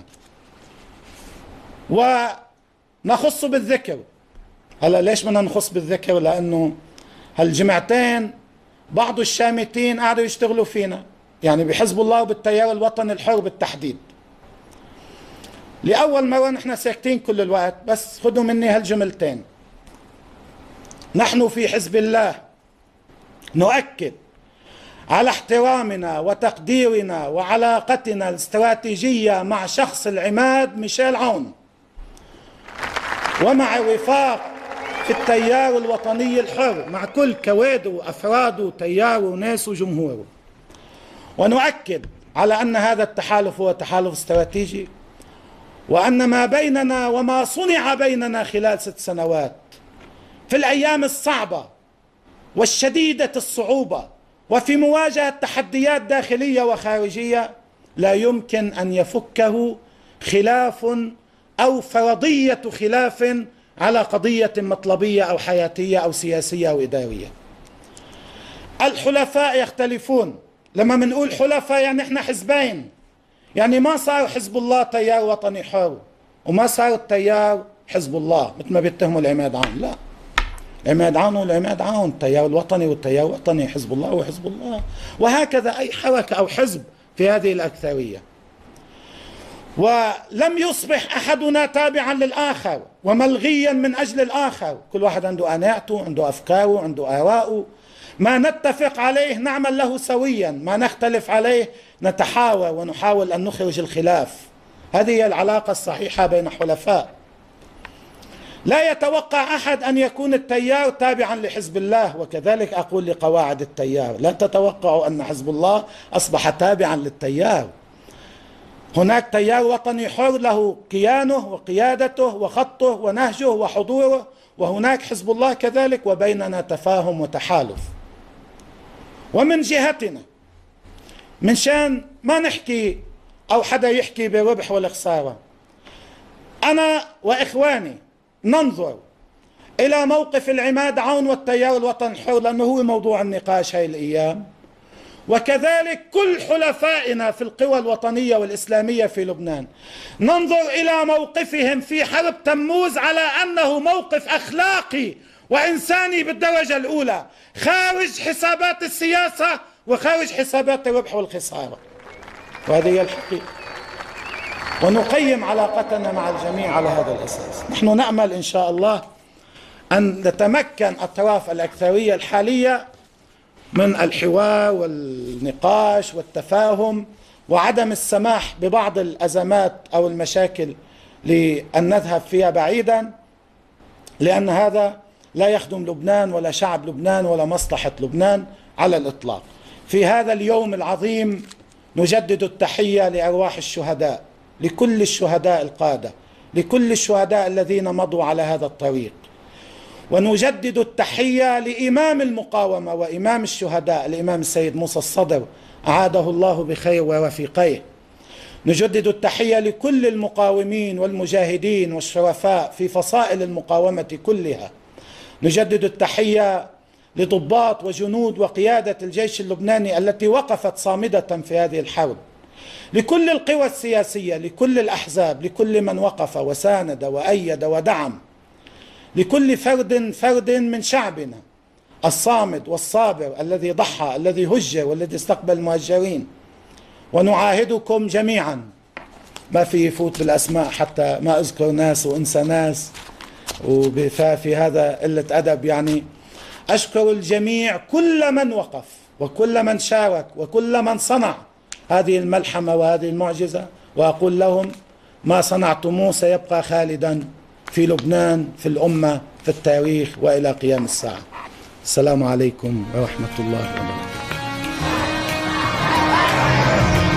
ونخص بالذكر. هلا ليش بدنا نخص بالذكر؟ لأنه هالجمعتين بعض الشامتين قاعدوا يشتغلوا فينا، يعني بحزب الله وبالتيار الوطني الحر بالتحديد. لأول مرة نحن ساكتين كل الوقت، بس خذوا مني هالجملتين. نحن في حزب الله نؤكد على احترامنا وتقديرنا وعلاقتنا الاستراتيجية مع شخص العماد ميشيل عون، ومع وفاق في التيار الوطني الحر مع كل كوادره وأفراده وتياره وناسه وجمهوره. ونؤكد على أن هذا التحالف هو تحالف استراتيجي، وأن ما بيننا وما صنع بيننا خلال ست سنوات في الأيام الصعبة والشديدة الصعوبة وفي مواجهة تحديات داخلية وخارجية لا يمكن أن يفكه خلاف أو فرضية خلاف على قضية مطلبية أو حياتية أو سياسية أو إدارية. الحلفاء يختلفون. لما منقول حلفاء يعني احنا حزبين، يعني ما صار حزب الله تيار وطني حر وما صار التيار حزب الله مثل ما بيتهموا العماد عون. لا، العماد عون والعماد عون، التيار الوطني والتيار الوطني، حزب الله وحزب الله، وهكذا أي حركة أو حزب في هذه الأكثرية. ولم يصبح أحدنا تابعا للآخر وملغيا من أجل الآخر، كل واحد عنده قناعته، عنده أفكاره، عنده آراءه. ما نتفق عليه نعمل له سويا، ما نختلف عليه نتحاور ونحاول أن نخرج الخلاف. هذه هي العلاقة الصحيحة بين حلفاء. لا يتوقع أحد أن يكون التيار تابعا لحزب الله، وكذلك أقول لقواعد التيار، لا تتوقعوا أن حزب الله أصبح تابعا للتيار. هناك تيار وطني حر له كيانه وقيادته وخطه ونهجه وحضوره، وهناك حزب الله كذلك، وبيننا تفاهم وتحالف. ومن جهتنا من شان ما نحكي أو حدا يحكي بالربح والخسارة، أنا وإخواني ننظر إلى موقف العماد عون والتيار الوطني الحر لأنه هو موضوع النقاش هاي الأيام، وكذلك كل حلفائنا في القوى الوطنية والإسلامية في لبنان. ننظر إلى موقفهم في حرب تموز على أنه موقف أخلاقي وإنساني بالدرجة الأولى، خارج حسابات السياسة وخارج حسابات الربح والخسارة، وهذه هي الحقيقة. ونقيم علاقتنا مع الجميع على هذا الأساس. نحن نأمل إن شاء الله أن نتمكن أطراف الأكثرية الحالية من الحوار والنقاش والتفاهم وعدم السماح ببعض الأزمات أو المشاكل لأن نذهب فيها بعيدا، لأن هذا لا يخدم لبنان ولا شعب لبنان ولا مصلحة لبنان على الإطلاق. في هذا اليوم العظيم نجدد التحية لأرواح الشهداء، لكل الشهداء القادة، لكل الشهداء الذين مضوا على هذا الطريق. ونجدد التحية لإمام المقاومة وإمام الشهداء الإمام السيد موسى الصدر أعاده الله بخير ورفيقيه. نجدد التحية لكل المقاومين والمجاهدين والشرفاء في فصائل المقاومة كلها. نجدد التحية لضباط وجنود وقيادة الجيش اللبناني التي وقفت صامدة في هذه الحرب. لكل القوى السياسية، لكل الأحزاب، لكل من وقف وساند وأيد ودعم، لكل فرد فرد من شعبنا الصامد والصابر الذي ضحى، الذي هجر والذي استقبل المهجرين. ونعاهدكم جميعا، ما في يفوت بالأسماء حتى ما أذكر ناس وأنسى ناس، وفي هذا قلة أدب يعني. أشكر الجميع، كل من وقف وكل من شارك وكل من صنع هذه الملحمة وهذه المعجزة، وأقول لهم ما صنعتموه سيبقى خالدا في لبنان، في الأمة، في التاريخ، وإلى قيام الساعة. السلام عليكم ورحمة الله وبركاته.